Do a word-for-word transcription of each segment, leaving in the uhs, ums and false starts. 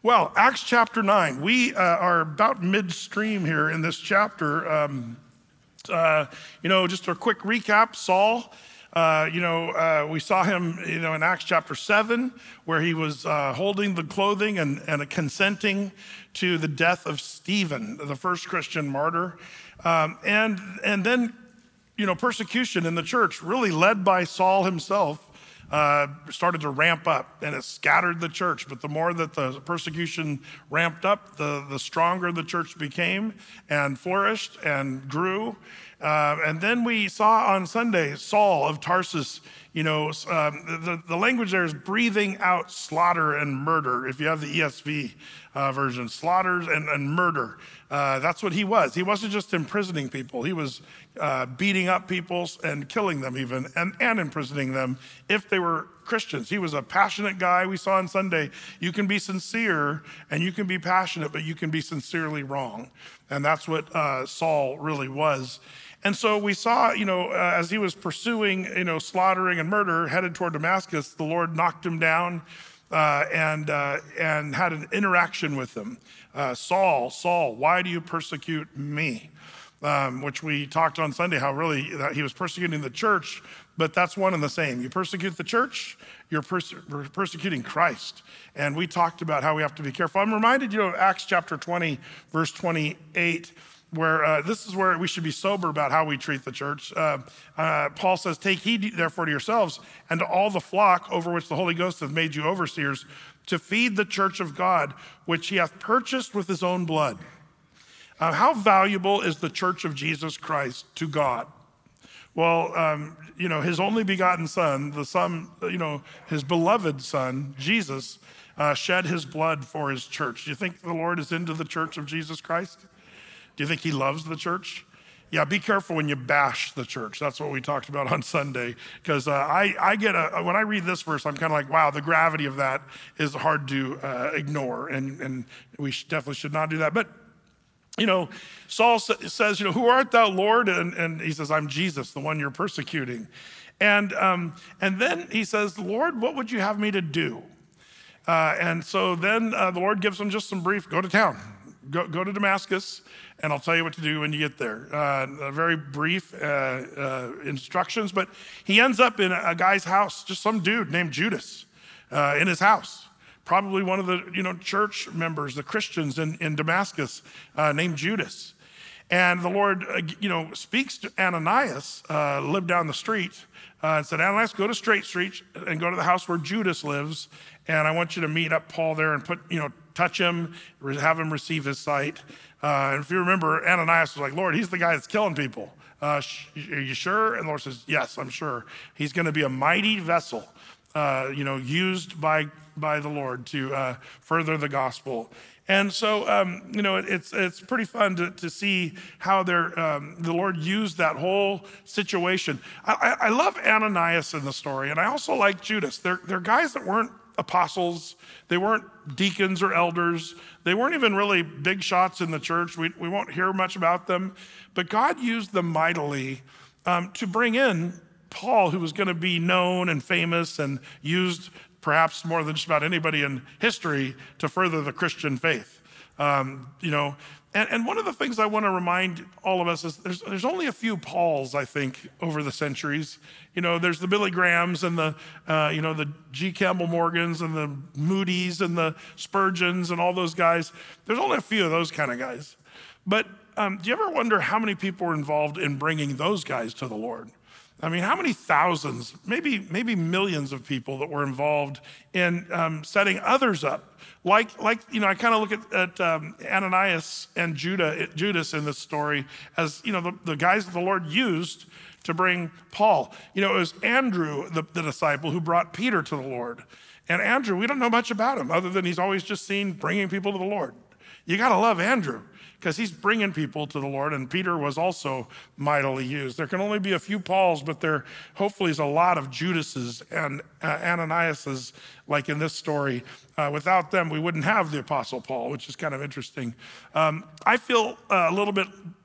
Well, Acts chapter nine. We uh, are about midstream here in this chapter. Um, uh, you know, just a quick recap. Saul, uh, you know, uh, we saw him, you know, in Acts chapter seven, where he was uh, holding the clothing and, and consenting to the death of Stephen, the first Christian martyr. Um, and, and then, you know, persecution in the church, really led by Saul himself, Uh, started to ramp up, and it scattered the church. But the more that the persecution ramped up, the, the stronger the church became and flourished and grew. Uh, and then we saw on Sunday, Saul of Tarsus, you know, um, the, the language there is breathing out slaughter and murder. If you have the E S V uh, version, slaughter and, and murder. Uh, that's what he was. He wasn't just imprisoning people. He was uh, beating up people and killing them even, and, and imprisoning them if they were Christians. He was a passionate guy. We saw on Sunday, you can be sincere and you can be passionate, but you can be sincerely wrong. And that's what uh, Saul really was. And so we saw, you know, uh, as he was pursuing, you know, slaughtering and murder, headed toward Damascus, the Lord knocked him down uh, and uh, and had an interaction with him. Uh, Saul, Saul, why do you persecute me? Um, which we talked on Sunday, how really that he was persecuting the church, but that's one and the same. You persecute the church, you're perse- persecuting Christ. And we talked about how we have to be careful. I'm reminded you of Acts chapter twenty, verse twenty-eight, where uh, this is where we should be sober about how we treat the church. Uh, uh, Paul says, take heed therefore to yourselves and to all the flock over which the Holy Ghost hath made you overseers, to feed the church of God, which he hath purchased with his own blood. Uh, how valuable is the church of Jesus Christ to God? Well, um, you know, his only begotten son, the son, you know, his beloved son, Jesus, uh, shed his blood for his church. Do you think the Lord is into the church of Jesus Christ? Do you think he loves the church? Yeah, be careful when you bash the church. That's what we talked about on Sunday. Because uh, I, I get a, when I read this verse, I'm kind of like, wow, the gravity of that is hard to uh, ignore. And, and we should, definitely should not do that. But, you know, Saul says, you know, who art thou, Lord? And, and he says, I'm Jesus, the one you're persecuting. And, um, and then he says, Lord, what would you have me to do? Uh, and so then uh, the Lord gives him just some brief, go to town, go, go to Damascus, and I'll tell you what to do when you get there. Uh, very brief uh, uh, instructions, but he ends up in a guy's house, just some dude named Judas uh, in his house. Probably one of the you know church members, the Christians in, in Damascus uh, named Judas. And the Lord uh, you know, speaks to Ananias, uh, lived down the street, uh, and said, Ananias, go to Straight Street and go to the house where Judas lives, and I want you to meet up Paul there and put, you know, touch him, have him receive his sight. Uh, and if you remember, Ananias was like, Lord, he's the guy that's killing people. Uh, sh- are you sure? And the Lord says, yes, I'm sure. He's going to be a mighty vessel, uh, you know, used by by the Lord to uh, further the gospel. And so, um, you know, it, it's it's pretty fun to, to see how they're, um, the Lord used that whole situation. I, I, I love Ananias in the story, and I also like Judas. They're, they're guys that weren't apostles. They weren't deacons or elders. They weren't even really big shots in the church. We, we won't hear much about them. But God used them mightily um, to bring in Paul, who was going to be known and famous and used perhaps more than just about anybody in history to further the Christian faith. Um, you know, and, and one of the things I want to remind all of us is there's, there's only a few Pauls, I think, over the centuries. You know, there's the Billy Grahams and the, uh, you know, the G. Campbell Morgans and the Moody's and the Spurgeons and all those guys. There's only a few of those kind of guys. But um, do you ever wonder how many people were involved in bringing those guys to the Lord? I mean, how many thousands, maybe maybe millions of people that were involved in um, setting others up? Like, like you know, I kind of look at, at um, Ananias and Judah, Judas in this story as, you know, the, the guys that the Lord used to bring Paul. You know, it was Andrew, the, the disciple, who brought Peter to the Lord. And Andrew, we don't know much about him other than he's always just seen bringing people to the Lord. You got to love Andrew, because he's bringing people to the Lord, and Peter was also mightily used. There can only be a few Pauls, but there hopefully is a lot of Judases and uh, Ananiases, like in this story. Uh, without them, we wouldn't have the Apostle Paul, which is kind of interesting. Um, I feel uh, a little bit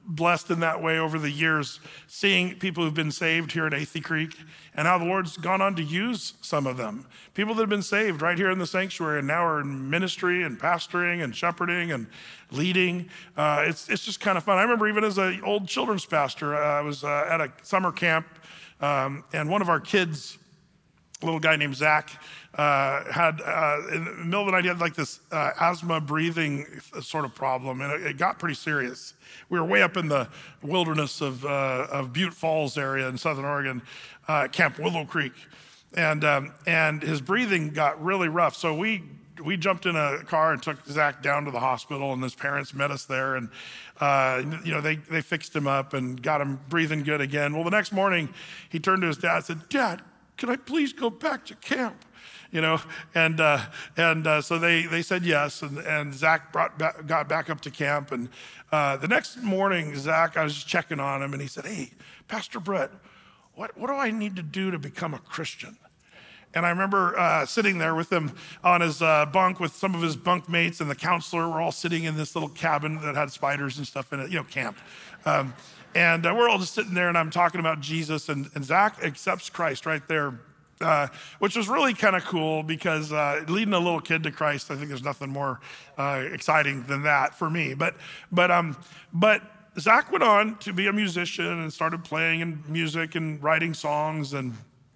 blessed in that way over the years, seeing people who've been saved here at Athey Creek and how the Lord's gone on to use some of them. People that have been saved right here in the sanctuary and now are in ministry and pastoring and shepherding and leading. Uh, it's, it's just kind of fun. I remember even as an old children's pastor, uh, I was uh, at a summer camp um, and one of our kids, a little guy named Zach, uh, had, uh, in the middle of the night, he had like this uh, asthma breathing sort of problem, and it, it got pretty serious. We were way up in the wilderness of, uh, of Butte Falls area in Southern Oregon, uh, Camp Willow Creek. And, um, and his breathing got really rough. So we, we jumped in a car and took Zach down to the hospital, and his parents met us there. And, uh, you know, they, they fixed him up and got him breathing good again. Well, the next morning he turned to his dad and said, "Dad, can I please go back to camp?" You know, and uh, and uh, so they they said yes, and, and Zach brought back, got back up to camp. And uh, the next morning, Zach, I was just checking on him, and he said, "Hey, Pastor Brett, what what do I need to do to become a Christian?" And I remember uh, sitting there with him on his uh, bunk with some of his bunk mates and the counselor. We're all sitting in this little cabin that had spiders and stuff in it, you know, camp. Um, and uh, we're all just sitting there, and I'm talking about Jesus, and, and Zach accepts Christ right there. Uh, which was really kind of cool because uh, leading a little kid to Christ, I think there's nothing more uh, exciting than that for me. But but um but Zach went on to be a musician and started playing in music and writing songs, and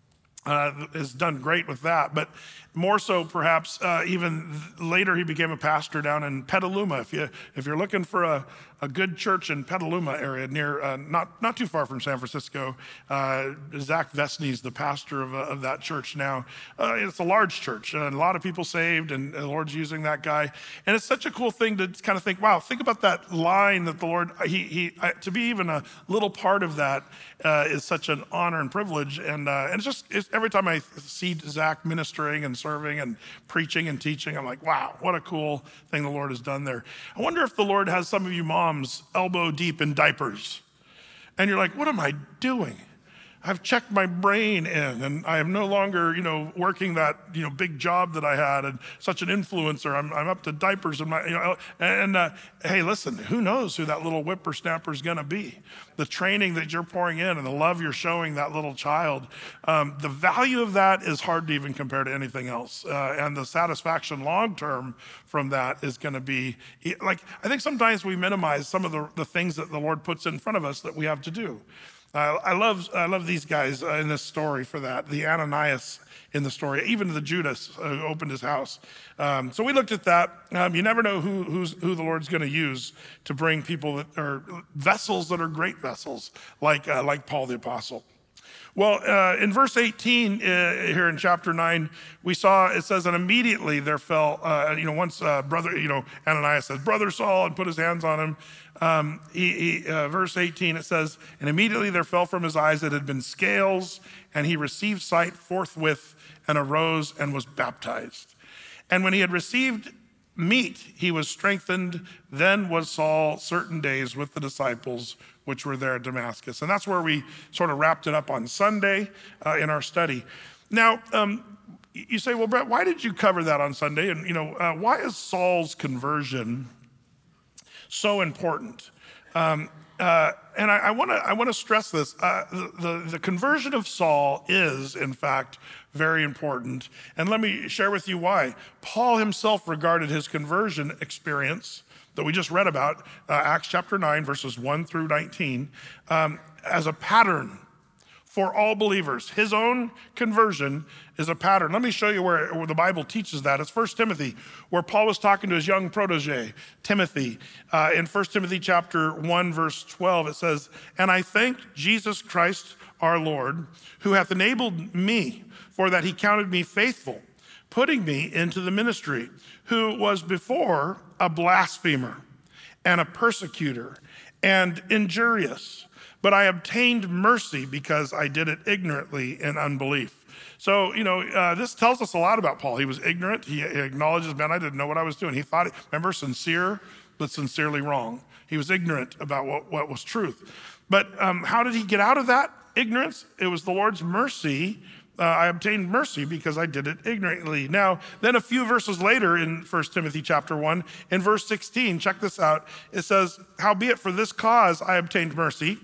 uh, has done great with that. But more so, perhaps uh, even later, he became a pastor down in Petaluma. If you if you're looking for a, a good church in Petaluma area, near uh, not not too far from San Francisco, uh, Zach Vesney's the pastor of, uh, of that church now. Uh, it's a large church, and a lot of people saved, and the Lord's using that guy. And it's such a cool thing to kind of think, wow, think about that line that the Lord he he uh, to be even a little part of that uh, is such an honor and privilege. And uh, and it's just it's, every time I see Zach ministering and serving and preaching and teaching, I'm like, wow, what a cool thing the Lord has done there. I wonder if the Lord has some of you moms elbow deep in diapers, and you're like, what am I doing? I've checked my brain in, and I am no longer, you know, working that, you know, big job that I had and such an influencer. I'm, I'm up to diapers in my, you know, and uh, hey, listen, who knows who that little whippersnapper is going to be? The training that you're pouring in and the love you're showing that little child, um, the value of that is hard to even compare to anything else. Uh, and the satisfaction long-term from that is going to be, like, I think sometimes we minimize some of the, the things that the Lord puts in front of us that we have to do. Uh, I love I love these guys uh, in this story for that. The Ananias in the story, even the Judas uh, who opened his house. Um, so we looked at that. Um, you never know who who's, who the Lord's going to use to bring people that are vessels that are great vessels, like uh, like Paul the Apostle. Well, uh, in verse eighteen uh, here in chapter nine, we saw it says, and immediately there fell, uh, you know, once uh, brother, you know, Ananias says, "Brother Saul," and put his hands on him. Um, he, he, uh, verse eighteen, it says, and immediately there fell from his eyes that had been scales, and he received sight forthwith and arose and was baptized. And when he had received meat, he was strengthened. Then was Saul certain days with the disciples which were there at Damascus. And that's where we sort of wrapped it up on Sunday uh, in our study. Now, um, you say, well, Brett, why did you cover that on Sunday? And, you know, uh, why is Saul's conversion so important? Um, uh, and I want to I want to stress this. Uh, the, the, the conversion of Saul is, in fact, very important. And let me share with you why. Paul himself regarded his conversion experience that we just read about, uh, Acts chapter nine, verses one through nineteen, um, as a pattern for all believers. His own conversion is a pattern. Let me show you where, where the Bible teaches that. It's First Timothy, where Paul was talking to his young protege, Timothy. Uh, in First Timothy chapter one, verse twelve, it says, "And I thank Jesus Christ our Lord, who hath enabled me, for that he counted me faithful, putting me into the ministry, who was before a blasphemer and a persecutor and injurious. But I obtained mercy because I did it ignorantly in unbelief." So, you know, uh, this tells us a lot about Paul. He was ignorant. He, he acknowledges, man, I didn't know what I was doing. He thought, remember, sincere, but sincerely wrong. He was ignorant about what, what was truth. But um, how did he get out of that ignorance? It was the Lord's mercy Uh, I obtained mercy because I did it ignorantly. Now, then a few verses later in First Timothy chapter one, in verse sixteen, check this out. It says, howbeit for this cause I obtained mercy,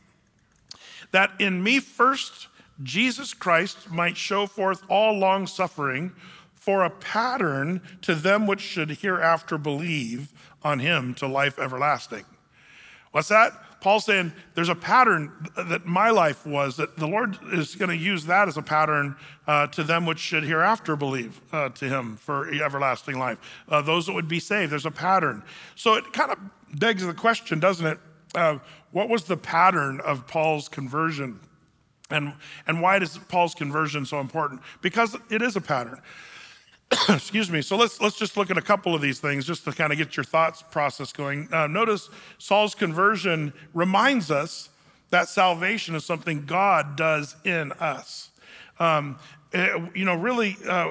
that in me first Jesus Christ might show forth all long suffering for a pattern to them which should hereafter believe on him to life everlasting. What's that? Paul's saying there's a pattern that my life was, that the Lord is going to use that as a pattern uh, to them which should hereafter believe uh, to him for everlasting life. Uh, those that would be saved, there's a pattern. So it kind of begs the question, doesn't it? Uh, what was the pattern of Paul's conversion? And, and why is Paul's conversion so important? Because it is a pattern. Excuse me. So let's let's just look at a couple of these things just to kind of get your thoughts process going. Uh, notice Saul's conversion reminds us that salvation is something God does in us. Um, it, you know, really, uh,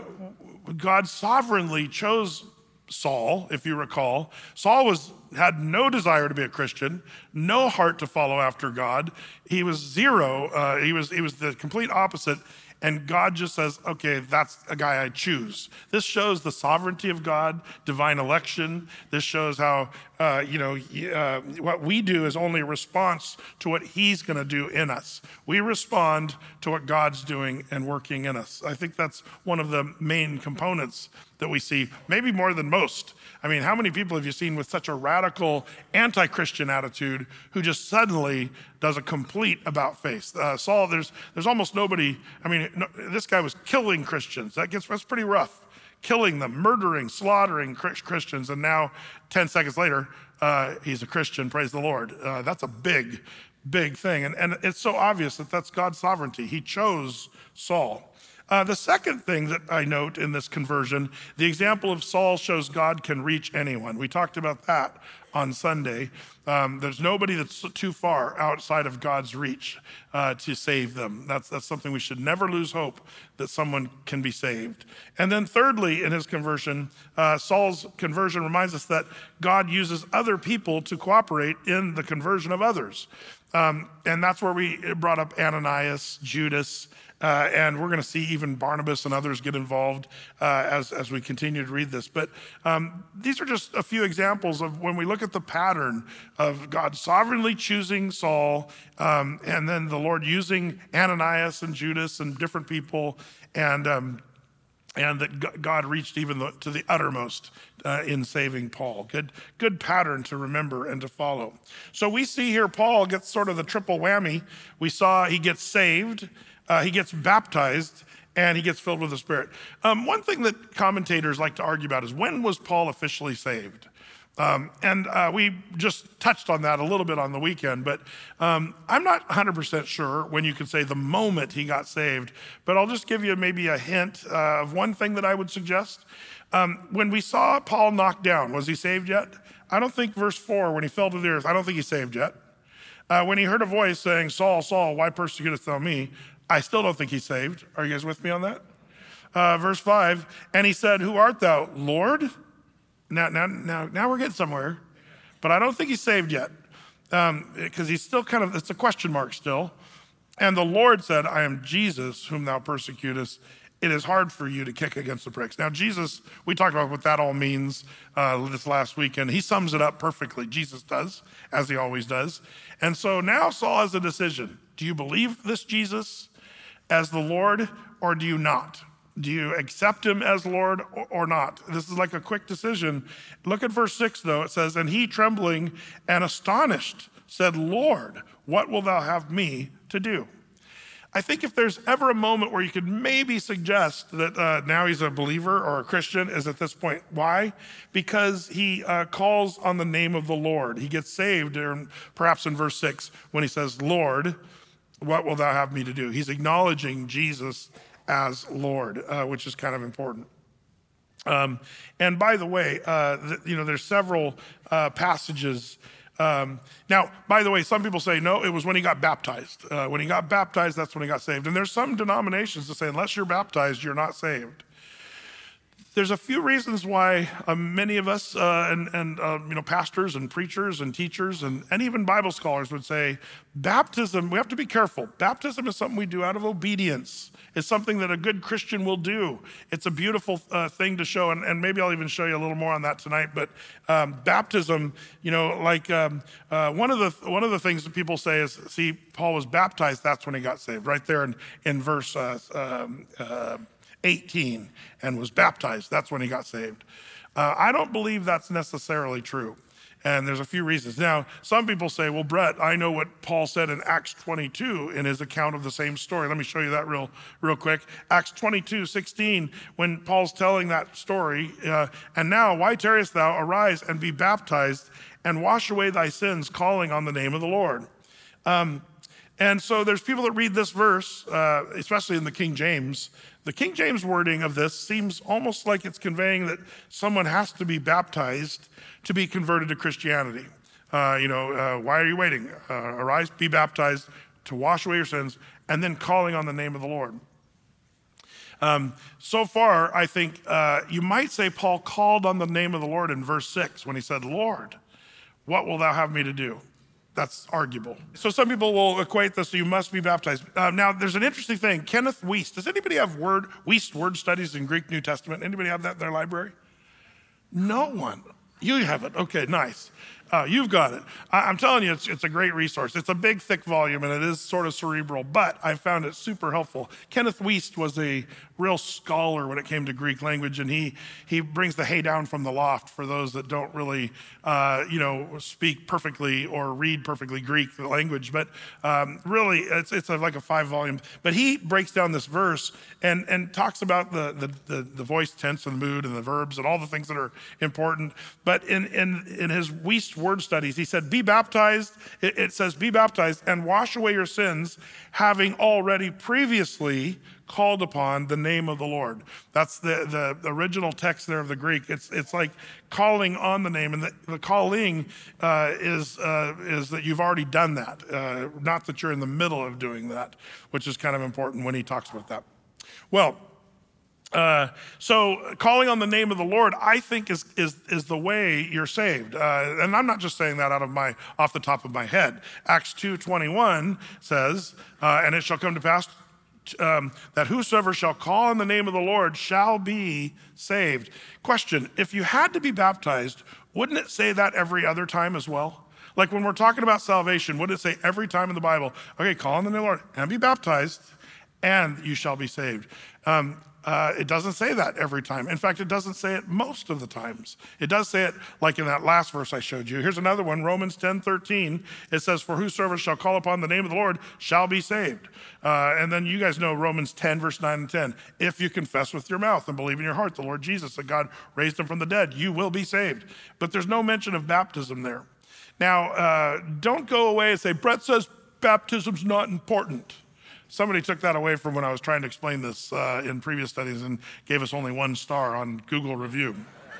God sovereignly chose Saul, if you recall. Saul was had no desire to be a Christian, no heart to follow after God. He was zero. Uh, he was he was the complete opposite. And God just says, okay, that's a guy I choose. This shows the sovereignty of God, divine election. This shows how, uh, you know, uh, what we do is only a response to what he's going to do in us. We respond to what God's doing and working in us. I think that's one of the main components that we see, maybe more than most. I mean, how many people have you seen with such a radical anti-Christian attitude who just suddenly does a complete about face? Uh, Saul, there's there's almost nobody. I mean, no, this guy was killing Christians. That gets that's pretty rough. Killing them, murdering, slaughtering Christians, and now ten seconds later, uh, he's a Christian. Praise the Lord. Uh, that's a big, big thing, and and it's so obvious that that's God's sovereignty. He chose Saul. Uh, the second thing that I note in this conversion, the example of Saul shows God can reach anyone. We talked about that on Sunday. Um, there's nobody that's too far outside of God's reach uh, to save them. That's, that's something we should never lose hope that someone can be saved. And then thirdly, in his conversion, uh, Saul's conversion reminds us that God uses other people to cooperate in the conversion of others. Um, and that's where we brought up Ananias, Judas, Uh, and we're going to see even Barnabas and others get involved uh, as, as we continue to read this. But um, these are just a few examples of when we look at the pattern of God sovereignly choosing Saul um, and then the Lord using Ananias and Judas and different people, and um, and that God reached even the, to the uttermost uh, in saving Paul. Good, good pattern to remember and to follow. So we see here Paul gets sort of the triple whammy. We saw he gets saved, Uh, he gets baptized, and he gets filled with the Spirit. Um, one thing that commentators like to argue about is, when was Paul officially saved? Um, and uh, we just touched on that a little bit on the weekend, but um, I'm not one hundred percent sure when you can say the moment he got saved, but I'll just give you maybe a hint uh, of one thing that I would suggest. Um, when we saw Paul knocked down, was he saved yet? I don't think verse four, when he fell to the earth, I don't think he's saved yet. Uh, when he heard a voice saying, Saul, Saul, why persecutest thou me? I still don't think he's saved. Are you guys with me on that? Uh, verse five, and he said, who art thou, Lord? Now, now, now, now we're getting somewhere, but I don't think he's saved yet, because um, he's still kind of, it's a question mark still. And the Lord said, I am Jesus whom thou persecutest. It is hard for you to kick against the pricks. Now, Jesus, we talked about what that all means uh, this last weekend. He sums it up perfectly. Jesus does, as he always does. And so now Saul has a decision. Do you believe this Jesus as the Lord, or do you not? Do you accept him as Lord or not? This is like a quick decision. Look at verse six, though. It says, and he, trembling and astonished, said, Lord, what wilt thou have me to do? I think if there's ever a moment where you could maybe suggest that uh, now he's a believer or a Christian, is at this point. Why? Because he uh, calls on the name of the Lord. He gets saved, or perhaps in verse six, when he says, Lord, what will thou have me to do? He's acknowledging Jesus as Lord, uh, which is kind of important. Um, and by the way, uh, th- you know, there's several uh, passages. Um, now, by the way, some people say, no, it was when he got baptized. Uh, when he got baptized, that's when he got saved. And there's some denominations that say, unless you're baptized, you're not saved. There's a few reasons why uh, many of us uh, and, and uh, you know, pastors and preachers and teachers and, and even Bible scholars would say baptism, we have to be careful. Baptism is something we do out of obedience. It's something that a good Christian will do. It's a beautiful uh, thing to show, and, and maybe I'll even show you a little more on that tonight. But um, baptism, you know, like um, uh, one of the one of the things that people say is, see, Paul was baptized, that's when he got saved, right there in, in verse uh, um, uh, eighteen, and was baptized. That's when he got saved. Uh, I don't believe that's necessarily true. And there's a few reasons. Now, some people say, well, Brett, I know what Paul said in Acts twenty-two in his account of the same story. Let me show you that real, real quick. Acts twenty-two, sixteen, when Paul's telling that story, uh, and now, why tarriest thou? Arise and be baptized and wash away thy sins, calling on the name of the Lord. Um, and so there's people that read this verse, uh, especially in the King James. The King James wording of this seems almost like it's conveying that someone has to be baptized to be converted to Christianity. Uh, you know, uh, why are you waiting? Uh, arise, be baptized to wash away your sins, and then calling on the name of the Lord. Um, so far, I think uh, you might say Paul called on the name of the Lord in verse six when he said, Lord, what will thou have me to do? That's arguable. So some people will equate this to you must be baptized. Uh, now, there's an interesting thing. Kenneth Wuest. Does anybody have word Wuest word studies in Greek New Testament? Anybody have that in their library? No one. You have it. Okay, nice. Uh, you've got it. I, I'm telling you, it's, it's a great resource. It's a big, thick volume, and it is sort of cerebral, but I found it super helpful. Kenneth Wuest was a real scholar when it came to Greek language, and he he brings the hay down from the loft for those that don't really, uh, you know, speak perfectly or read perfectly Greek language. But um, really, it's it's a, like a five volume. But he breaks down this verse and and talks about the the the, the voice, tense, and the mood, and the verbs, and all the things that are important. But in in in his Wuest word studies, he said, be baptized. It, it says, be baptized and wash away your sins, having already previously called upon the name of the Lord. That's the, the, the original text there of the Greek. It's it's like calling on the name, and the, the calling uh, is uh, is that you've already done that, uh, not that you're in the middle of doing that, which is kind of important when he talks about that. Well, Uh, so calling on the name of the Lord, I think, is is is the way you're saved. Uh, and I'm not just saying that out of my off the top of my head. Acts two twenty-one says, uh, and it shall come to pass um, that whosoever shall call on the name of the Lord shall be saved. Question, if you had to be baptized, wouldn't it say that every other time as well? Like when we're talking about salvation, would it say every time in the Bible, okay, call on the name of the Lord and be baptized, and you shall be saved? Um, Uh, it doesn't say that every time. In fact, it doesn't say it most of the times. It does say it like in that last verse I showed you. Here's another one, Romans ten thirteen. It says, for whosoever shall call upon the name of the Lord shall be saved. Uh, and then you guys know Romans ten, verse nine and ten. If you confess with your mouth and believe in your heart the Lord Jesus, that God raised him from the dead, you will be saved. But there's no mention of baptism there. Now, uh, don't go away and say, Brett says baptism's not important. Somebody took that away from when I was trying to explain this uh, in previous studies and gave us only one star on Google review.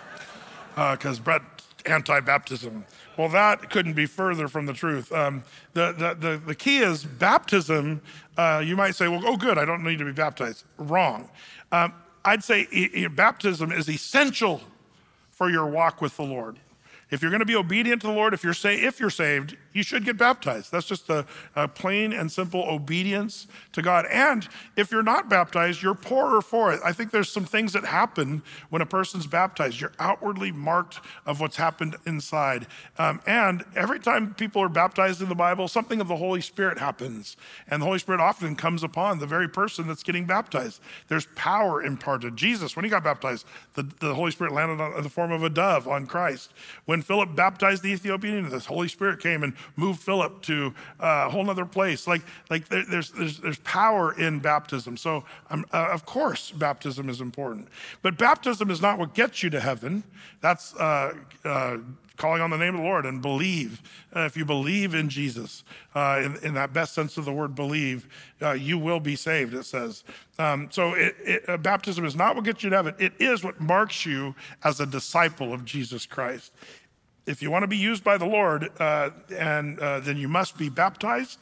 Because uh, Brett, anti-baptism. Well, that couldn't be further from the truth. Um, the, the, the, the key is baptism. Uh, you might say, well, oh, good, I don't need to be baptized. Wrong. Um, I'd say e- e- baptism is essential for your walk with the Lord. If you're going to be obedient to the Lord, if you're say, if you're saved, you should get baptized. That's just a, a plain and simple obedience to God. And if you're not baptized, you're poorer for it. I think there's some things that happen when a person's baptized. You're outwardly marked of what's happened inside. Um, and every time people are baptized in the Bible, something of the Holy Spirit happens. And the Holy Spirit often comes upon the very person that's getting baptized. There's power imparted. Jesus, when he got baptized, the, the Holy Spirit landed on, in the form of a dove on Christ. When Philip baptized the Ethiopian, the Holy Spirit came and moved Philip to a whole nother place. Like, like there, there's, there's, there's power in baptism. So um, uh, of course, baptism is important. But baptism is not what gets you to heaven. That's uh, uh, calling on the name of the Lord and believe. Uh, if you believe in Jesus, uh, in, in that best sense of the word believe, uh, you will be saved, it says. Um, so it, it, uh, baptism is not what gets you to heaven. It is what marks you as a disciple of Jesus Christ. If you want to be used by the Lord, uh, and uh, then you must be baptized.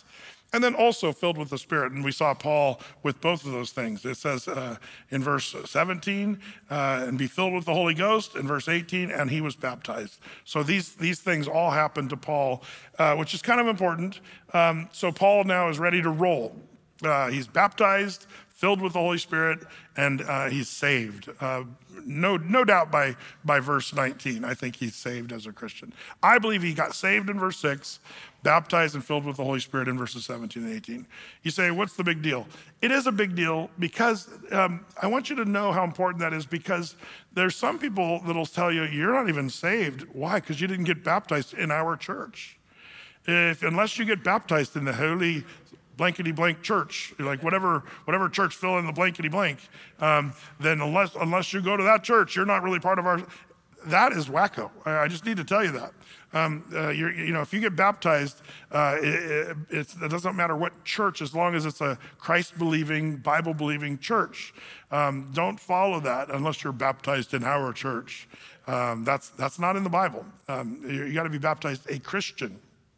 and then also filled with the Spirit. And we saw Paul with both of those things. It says uh, in verse seventeen, uh, and be filled with the Holy Ghost. In verse eighteen, and he was baptized. So these, these things all happened to Paul, uh, which is kind of important. Um, so Paul now is ready to roll. Uh, he's baptized, filled with the Holy Spirit, and uh, he's saved. Uh, no, no doubt by, by verse nineteen, I think he's saved as a Christian. I believe he got saved in verse six, baptized and filled with the Holy Spirit in verses seventeen and eighteen. You say, what's the big deal? It is a big deal because um, I want you to know how important that is, because there's some people that'll tell you, you're not even saved. Why? Because you didn't get baptized in our church. If, unless you get baptized in the holy blankety blank church, like whatever whatever church, fill in the blankety blank, um, then unless unless you go to that church, you're not really part of our. That is wacko. I, I just need to tell you that. Um, uh, you're, you know, if you get baptized, uh, it, it, it doesn't matter what church, as long as it's a Christ-believing, Bible-believing church. Um, don't follow that unless you're baptized in our church. Um, that's that's not in the Bible. Um, you, you got to be baptized a Christian,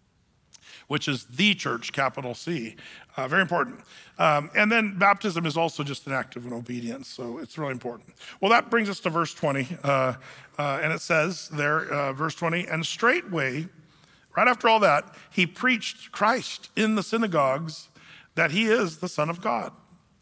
which is the church, capital C. Uh, very important. Um, and then baptism is also just an act of an obedience, so it's really important. Well, that brings us to verse twenty, uh, uh, and it says there, uh, verse twenty, and straightway, right after all that, he preached Christ in the synagogues, that he is the Son of God.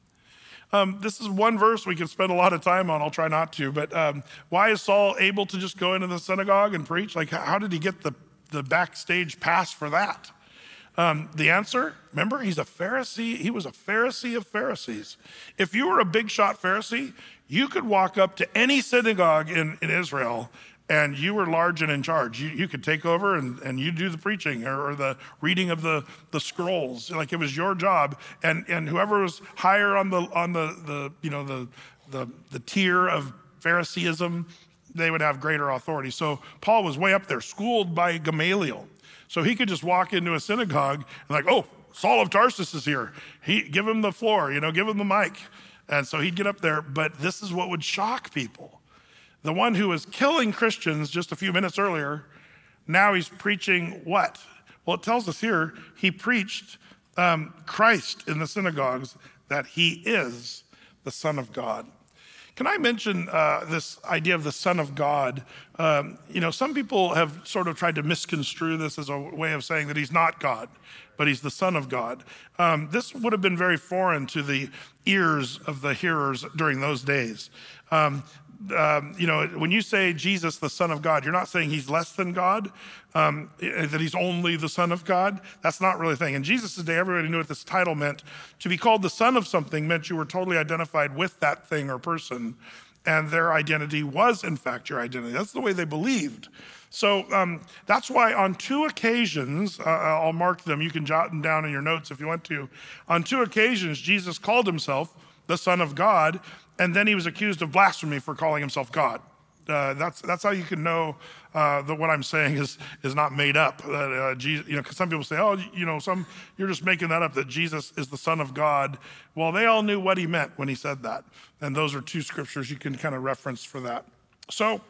Um, this is one verse we can spend a lot of time on. I'll try not to, but um, why is Saul able to just go into the synagogue and preach? Like, how did he get the, the backstage pass for that? Um, the answer, remember, he's a Pharisee. He was a Pharisee of Pharisees. If you were a big shot Pharisee, you could walk up to any synagogue in, in Israel and you were large and in charge. You, you could take over and, and you do the preaching or, or the reading of the, the scrolls. Like, it was your job. And, and whoever was higher on the, on the, the you know, the, the, the tier of Phariseeism, they would have greater authority. So Paul was way up there, schooled by Gamaliel. So he could just walk into a synagogue and like, oh, Saul of Tarsus is here. He, give him the floor, you know, give him the mic. And so he'd get up there, but this is what would shock people. The one who was killing Christians just a few minutes earlier, now he's preaching what? Well, it tells us here, he preached um, Christ in the synagogues, that he is the Son of God. Can I mention uh, this idea of the Son of God? Um, you know, some people have sort of tried to misconstrue this as a way of saying that he's not God, but he's the Son of God. Um, this would have been very foreign to the ears of the hearers during those days. Um, um, you know, when you say Jesus, the Son of God, you're not saying he's less than God, um, that he's only the Son of God. That's not really a thing. In Jesus' day, everybody knew what this title meant. To be called the son of something meant you were totally identified with that thing or person, and their identity was, in fact, your identity. That's the way they believed. So um, that's why on two occasions, uh, I'll mark them, you can jot them down in your notes if you want to. On two occasions, Jesus called himself the Son of God, and then he was accused of blasphemy for calling himself God. Uh, that's that's how you can know uh, that what I'm saying is is not made up. Uh, uh, Jesus, you know, because some people say, oh, you know, some you're just making that up, that Jesus is the Son of God. Well, they all knew what he meant when he said that, and those are two scriptures you can kind of reference for that. So,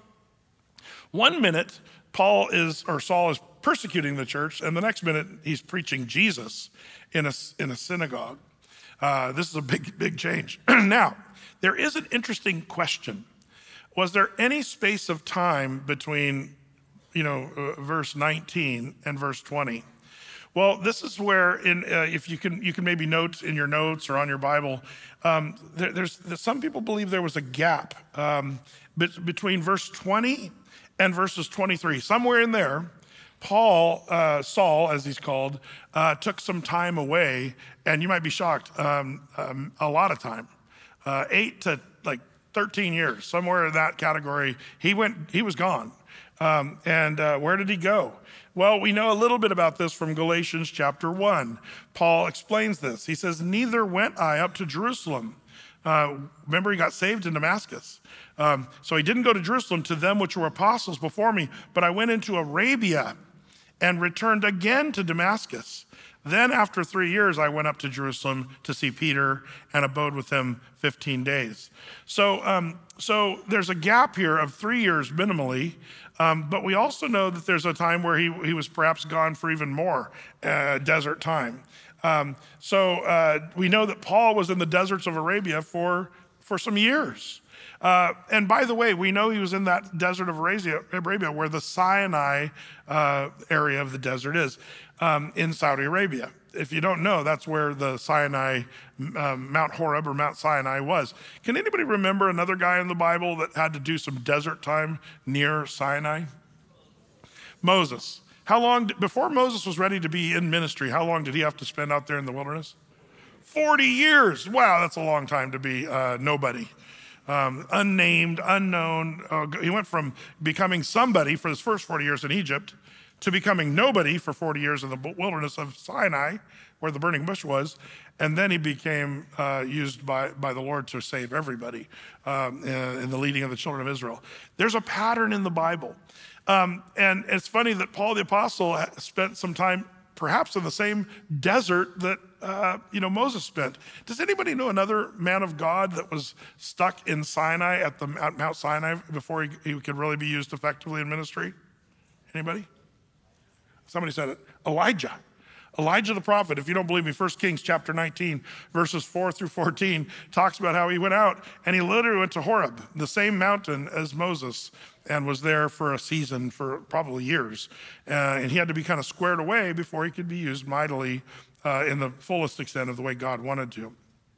one minute Paul is or Saul is persecuting the church, and the next minute he's preaching Jesus in a in a synagogue. Uh, this is a big big change. Now, there is an interesting question. Was there any space of time between, you know, uh, verse nineteen and verse twenty? Well, this is where, in uh, if you can, you can maybe note in your notes or on your Bible. Um, there, there's some people believe there was a gap um, be- between verse twenty and verses twenty-three. Somewhere in there, Paul, uh, Saul, as he's called, uh, took some time away, and you might be shocked, um, um, a lot of time, uh, eight to like thirteen years, somewhere in that category. He went, he was gone. Um, and uh, where did he go? Well, we know a little bit about this from Galatians chapter one. Paul explains this. He says, neither went I up to Jerusalem. Uh, remember, he got saved in Damascus. Um, so he didn't go to Jerusalem to them which were apostles before me, but I went into Arabia and returned again to Damascus. Then after three years, I went up to Jerusalem to see Peter and abode with him fifteen days. So, um, so there's a gap here of three years minimally, um, but we also know that there's a time where he, he was perhaps gone for even more, uh, desert time. Um, so uh, we know that Paul was in the deserts of Arabia for, for some years. Uh, and by the way, we know he was in that desert of Arabia, Arabia where the Sinai uh, area of the desert is, um, in Saudi Arabia. If you don't know, that's where the Sinai, um, Mount Horeb or Mount Sinai was. Can anybody remember another guy in the Bible that had to do some desert time near Sinai? Moses. How long, did, before Moses was ready to be in ministry, how long did he have to spend out there in the wilderness? forty years. Wow, that's a long time to be uh, nobody. Um, unnamed, unknown. Uh, he went from becoming somebody for his first forty years in Egypt to becoming nobody for forty years in the wilderness of Sinai, where the burning bush was. And then he became uh, used by, by the Lord to save everybody um, in, in the leading of the children of Israel. There's a pattern in the Bible. Um, and it's funny that Paul the Apostle spent some time perhaps in the same desert that uh, you know Moses spent. Does anybody know another man of God that was stuck in Sinai at the at Mount Sinai before he, he could really be used effectively in ministry? Anybody? Somebody said it. Elijah. Elijah the prophet, if you don't believe me, First Kings chapter nineteen, verses four through fourteen, talks about how he went out and he literally went to Horeb, the same mountain as Moses, and was there for a season for probably years. Uh, and he had to be kind of squared away before he could be used mightily uh, in the fullest extent of the way God wanted to.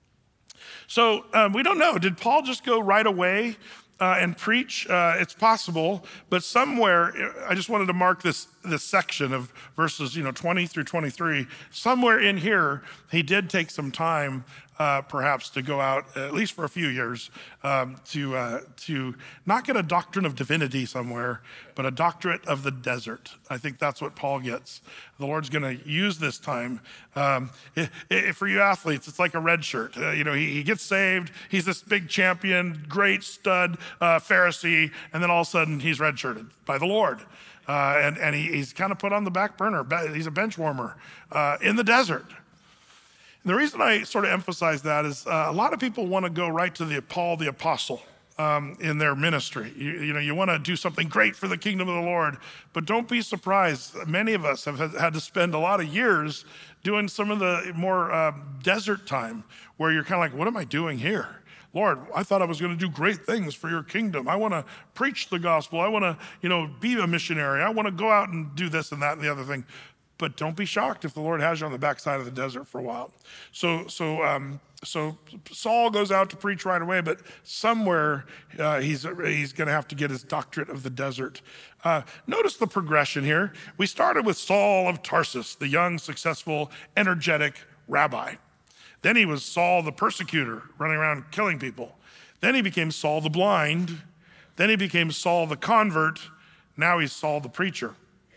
So um, we don't know. Did Paul just go right away uh, and preach? Uh, it's possible, but somewhere, I just wanted to mark this this section of verses, you know, twenty through twenty-three. Somewhere in here, he did take some time, uh, perhaps, to go out at least for a few years um, to uh, to not get a doctrine of divinity somewhere, but a doctorate of the desert. I think that's what Paul gets. The Lord's going to use this time. Um, it, it, for you athletes, it's like a red shirt. Uh, you know, he, he gets saved. He's this big champion, great stud uh, Pharisee, and then all of a sudden he's redshirted by the Lord. Uh, and and he, he's kind of put on the back burner. He's a bench warmer uh, in the desert. And the reason I sort of emphasize that is uh, a lot of people want to go right to the Paul the Apostle um, in their ministry. You, you know, you want to do something great for the kingdom of the Lord, but don't be surprised. Many of us have had to spend a lot of years doing some of the more uh, desert time where you're kind of like, what am I doing here? Lord, I thought I was going to do great things for your kingdom. I want to preach the gospel. I want to, you know, be a missionary. I want to go out and do this and that and the other thing. But don't be shocked if the Lord has you on the backside of the desert for a while. So, so, um, so Saul goes out to preach right away, but somewhere uh, he's he's going to have to get his doctorate of the desert. Uh, notice the progression here. We started with Saul of Tarsus, the young, successful, energetic rabbi. Then he was Saul the persecutor, running around killing people. Then he became Saul the blind. Then he became Saul the convert. Now he's Saul the preacher.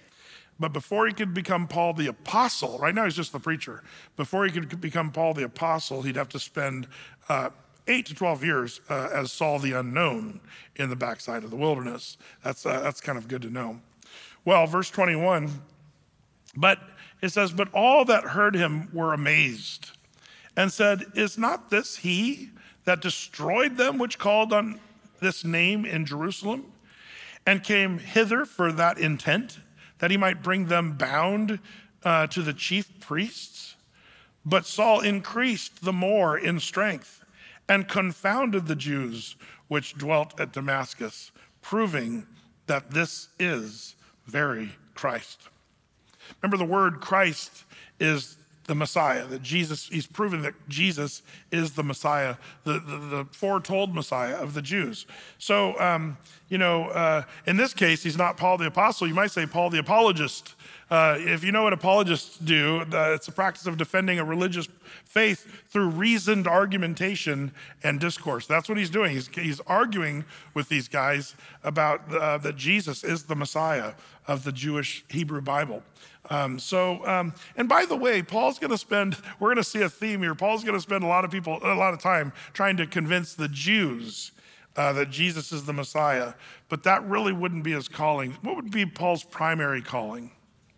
But before he could become Paul the apostle, right now he's just the preacher. Before he could become Paul the apostle, he'd have to spend uh, eight to twelve years uh, as Saul the unknown in the backside of the wilderness. That's, uh, that's kind of good to know. Well, verse twenty-one, but it says, but all that heard him were amazed and said, is not this he that destroyed them which called on this name in Jerusalem and came hither for that intent, that he might bring them bound uh, to the chief priests? But Saul increased the more in strength and confounded the Jews which dwelt at Damascus, proving that this is very Christ. Remember, the word Christ is the Messiah, that Jesus, he's proven that Jesus is the Messiah, the, the, the foretold Messiah of the Jews. So, um, you know, uh, in this case, he's not Paul the Apostle. You might say Paul the Apologist. Uh, if you know what apologists do, uh, it's the practice of defending a religious faith through reasoned argumentation and discourse. That's what he's doing. He's, he's arguing with these guys about uh, that Jesus is the Messiah of the Jewish Hebrew Bible. Um, so, um, and by the way, Paul's going to spend, we're going to see a theme here. Paul's going to spend a lot of people, a lot of time trying to convince the Jews uh, that Jesus is the Messiah, but that really wouldn't be his calling. What would be Paul's primary calling?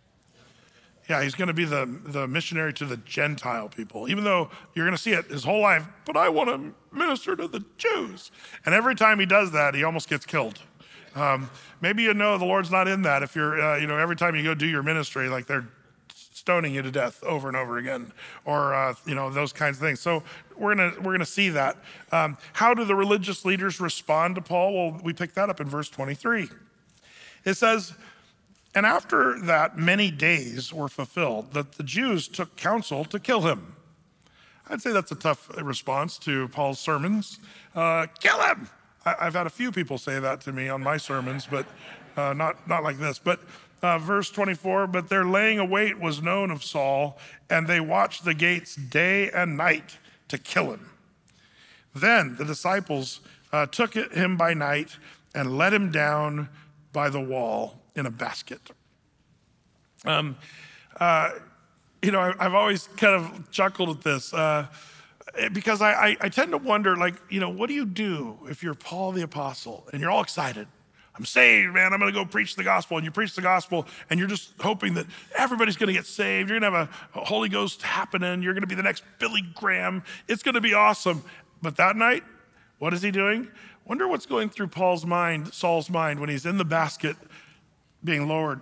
Yeah, he's going to be the, the missionary to the Gentile people, even though you're going to see it his whole life, but I want to minister to the Jews. And every time he does that, he almost gets killed. Um, maybe you know the Lord's not in that if you're, uh, you know, every time you go do your ministry, like they're stoning you to death over and over again, or uh, you know, those kinds of things. So we're gonna we're gonna see that. Um, how do the religious leaders respond to Paul? Well, we pick that up in verse twenty-three. It says, and after that many days were fulfilled, that the Jews took counsel to kill him. I'd say that's a tough response to Paul's sermons. Uh, kill him! I, I've had a few people say that to me on my sermons, but uh, not, not like this. But uh, verse twenty-four, but their laying await was known of Saul, and they watched the gates day and night to kill him. Then the disciples uh, took him by night and let him down by the wall in a basket. Um, uh, you know, I, I've always kind of chuckled at this uh, because I, I, I tend to wonder, like, you know, what do you do if you're Paul the Apostle and you're all excited? I'm saved, man. I'm going to go preach the gospel. And you preach the gospel and you're just hoping that everybody's going to get saved. You're going to have a, a Holy Ghost happening. You're going to be the next Billy Graham. It's going to be awesome. But that night, what is he doing? Wonder what's going through Paul's mind, Saul's mind, when he's in the basket being lowered.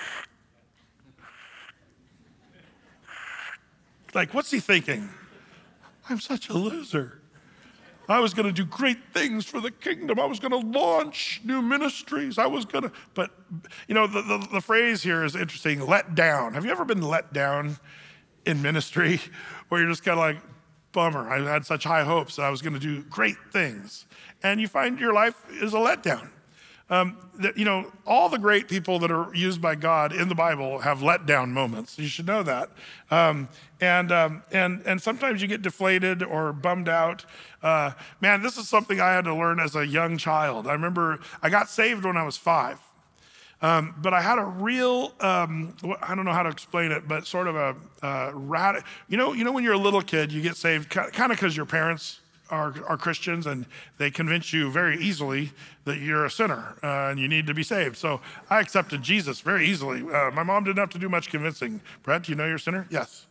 Like, what's he thinking? I'm such a loser. I was going to do great things for the kingdom. I was going to launch new ministries. I was going to, but you know, the, the, the phrase here is interesting, let down. Have you ever been let down in ministry where you're just kind of like, bummer, I had such high hopes that I was going to do great things. And you find your life is a letdown. Um, that, you know, all the great people that are used by God in the Bible have letdown moments. You should know that. Um, and, um, and, and sometimes you get deflated or bummed out. Uh, man, this is something I had to learn as a young child. I remember I got saved when I was five. Um, but I had a real, um, I don't know how to explain it, but sort of a uh, rat. You know, you know when you're a little kid, you get saved kind of because your parents are, are Christians and they convince you very easily that you're a sinner uh, and you need to be saved. So I accepted Jesus very easily. Uh, my mom didn't have to do much convincing. Brett, do you know you're a sinner? Yes.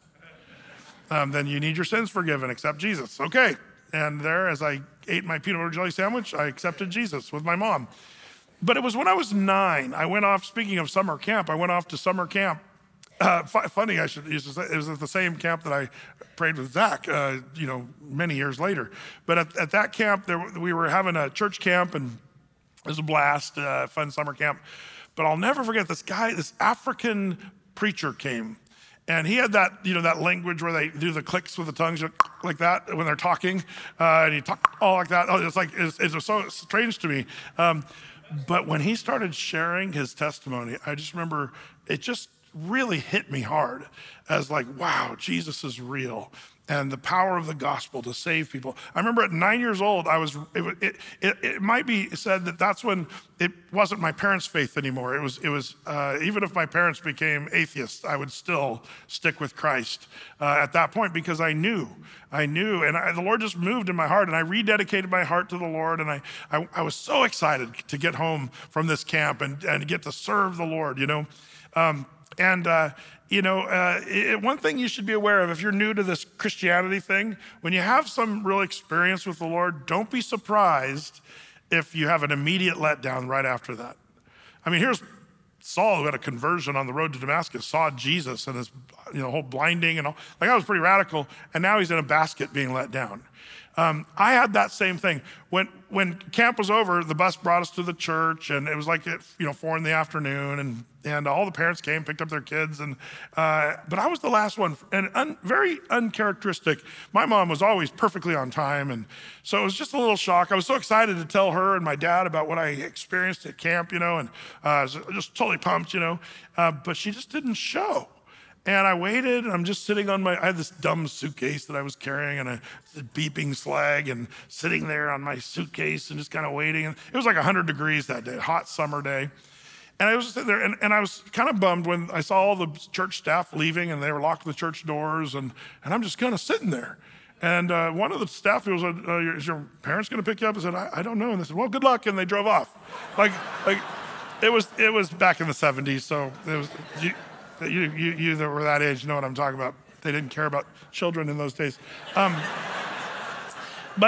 Um, then you need your sins forgiven. Accept Jesus. Okay. And there, as I ate my peanut butter jelly sandwich, I accepted Jesus with my mom. But it was when I was nine, I went off, speaking of summer camp, I went off to summer camp. Uh, f- funny, I should use this, it was at the same camp that I prayed with Zach, uh, you know, many years later. But at, at that camp, there, we were having a church camp and it was a blast, uh, fun summer camp. But I'll never forget this guy, this African preacher came. And he had that, you know, that language where they do the clicks with the tongues like that when they're talking. Uh, and he talked all like that. Oh, it's like, it's, it's so strange to me. Um, But when he started sharing his testimony, I just remember it just really hit me hard as like, wow, Jesus is real and the power of the gospel to save people. I remember at nine years old, I was, it, it, it, it might be said that that's when it wasn't my parents' faith anymore. It was, it was uh, even if my parents became atheists, I would still stick with Christ uh, at that point because I knew, I knew, and I, the Lord just moved in my heart and I rededicated my heart to the Lord and I, I, I was so excited to get home from this camp and, and get to serve the Lord, you know. Um, and, uh, you know, uh, it, one thing you should be aware of if you're new to this Christianity thing, when you have some real experience with the Lord, don't be surprised if you have an immediate letdown right after that. I mean, here's Saul who had a conversion on the road to Damascus, saw Jesus and his, you know, whole blinding and all. Like, that was pretty radical. And now he's in a basket being let down. Um, I had that same thing. When when camp was over, the bus brought us to the church, and it was like at, you know, four in the afternoon, and and all the parents came, picked up their kids, and uh, but I was the last one, and un, very uncharacteristic. My mom was always perfectly on time, and so it was just a little shock. I was so excited to tell her and my dad about what I experienced at camp, you know, and uh, just totally pumped, you know, uh, but she just didn't show. And I waited, and I'm just sitting on my, I had this dumb suitcase that I was carrying and a, a beeping slag and sitting there on my suitcase and just kind of waiting. And it was like one hundred degrees that day, hot summer day. And I was just sitting there, and, and I was kind of bummed when I saw all the church staff leaving and they were locked the church doors, and, and I'm just kind of sitting there. And uh, one of the staff people said, uh, is your parents going to pick you up? I said, I, I don't know. And they said, well, good luck. And they drove off. Like, like it was it was back in the seventies, so it was, you, You, you, you that were that age know what I'm talking about. They didn't care about children in those days. Um, but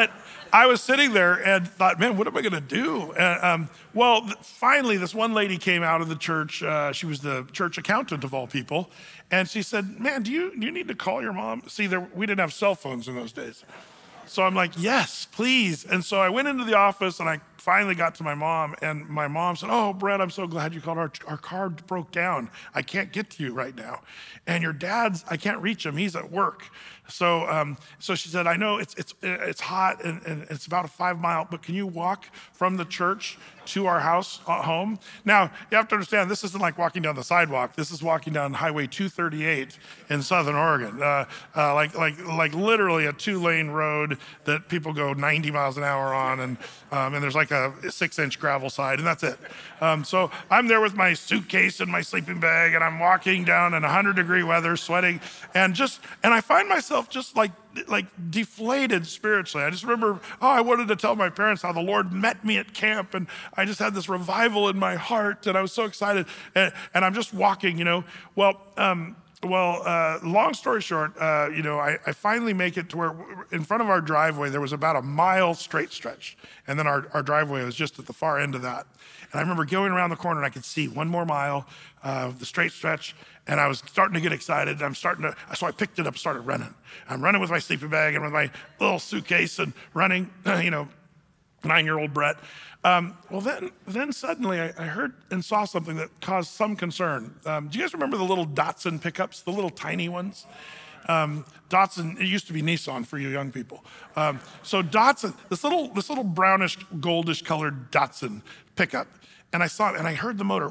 I was sitting there and thought, man, what am I going to do? And, um, well, th- finally, this one lady came out of the church. Uh, she was the church accountant of all people. And she said, man, do you, do you need to call your mom? See, there, we didn't have cell phones in those days. So I'm like, yes, please. And so I went into the office and I finally got to my mom, and my mom said, oh, Brett, I'm so glad you called. Our, our car broke down. I can't get to you right now. And your dad's, I can't reach him. He's at work. So um, so she said, I know it's it's it's hot and, and it's about a five mile, but can you walk from the church to our house uh, home? Now, you have to understand, this isn't like walking down the sidewalk. This is walking down Highway two thirty-eight in Southern Oregon, uh, uh, like like like literally a two-lane road that people go ninety miles an hour on, and um, and there's like a six-inch gravel side, and that's it. Um, so I'm there with my suitcase and my sleeping bag, and I'm walking down in one hundred degree weather, sweating, and just and I find myself just like like deflated spiritually. I just remember, oh, I wanted to tell my parents how the Lord met me at camp, and I just had this revival in my heart, and I was so excited. And, and I'm just walking, you know. Well, um, well, uh, long story short, uh, you know, I, I finally make it to where in front of our driveway there was about a mile straight stretch, and then our, our driveway was just at the far end of that. And I remember going around the corner and I could see one more mile of uh, the straight stretch, and I was starting to get excited. I'm starting to, so I picked it up, started running. I'm running with my sleeping bag and with my little suitcase and running, you know, nine-year-old Brett. Um, well, then then suddenly I, I heard and saw something that caused some concern. Um, do you guys remember the little Datsun pickups, the little tiny ones? Um, Datsun, it used to be Nissan for you young people. Um, so Datsun, this little this little brownish, goldish colored Datsun pickup, and I saw it, and I heard the motor.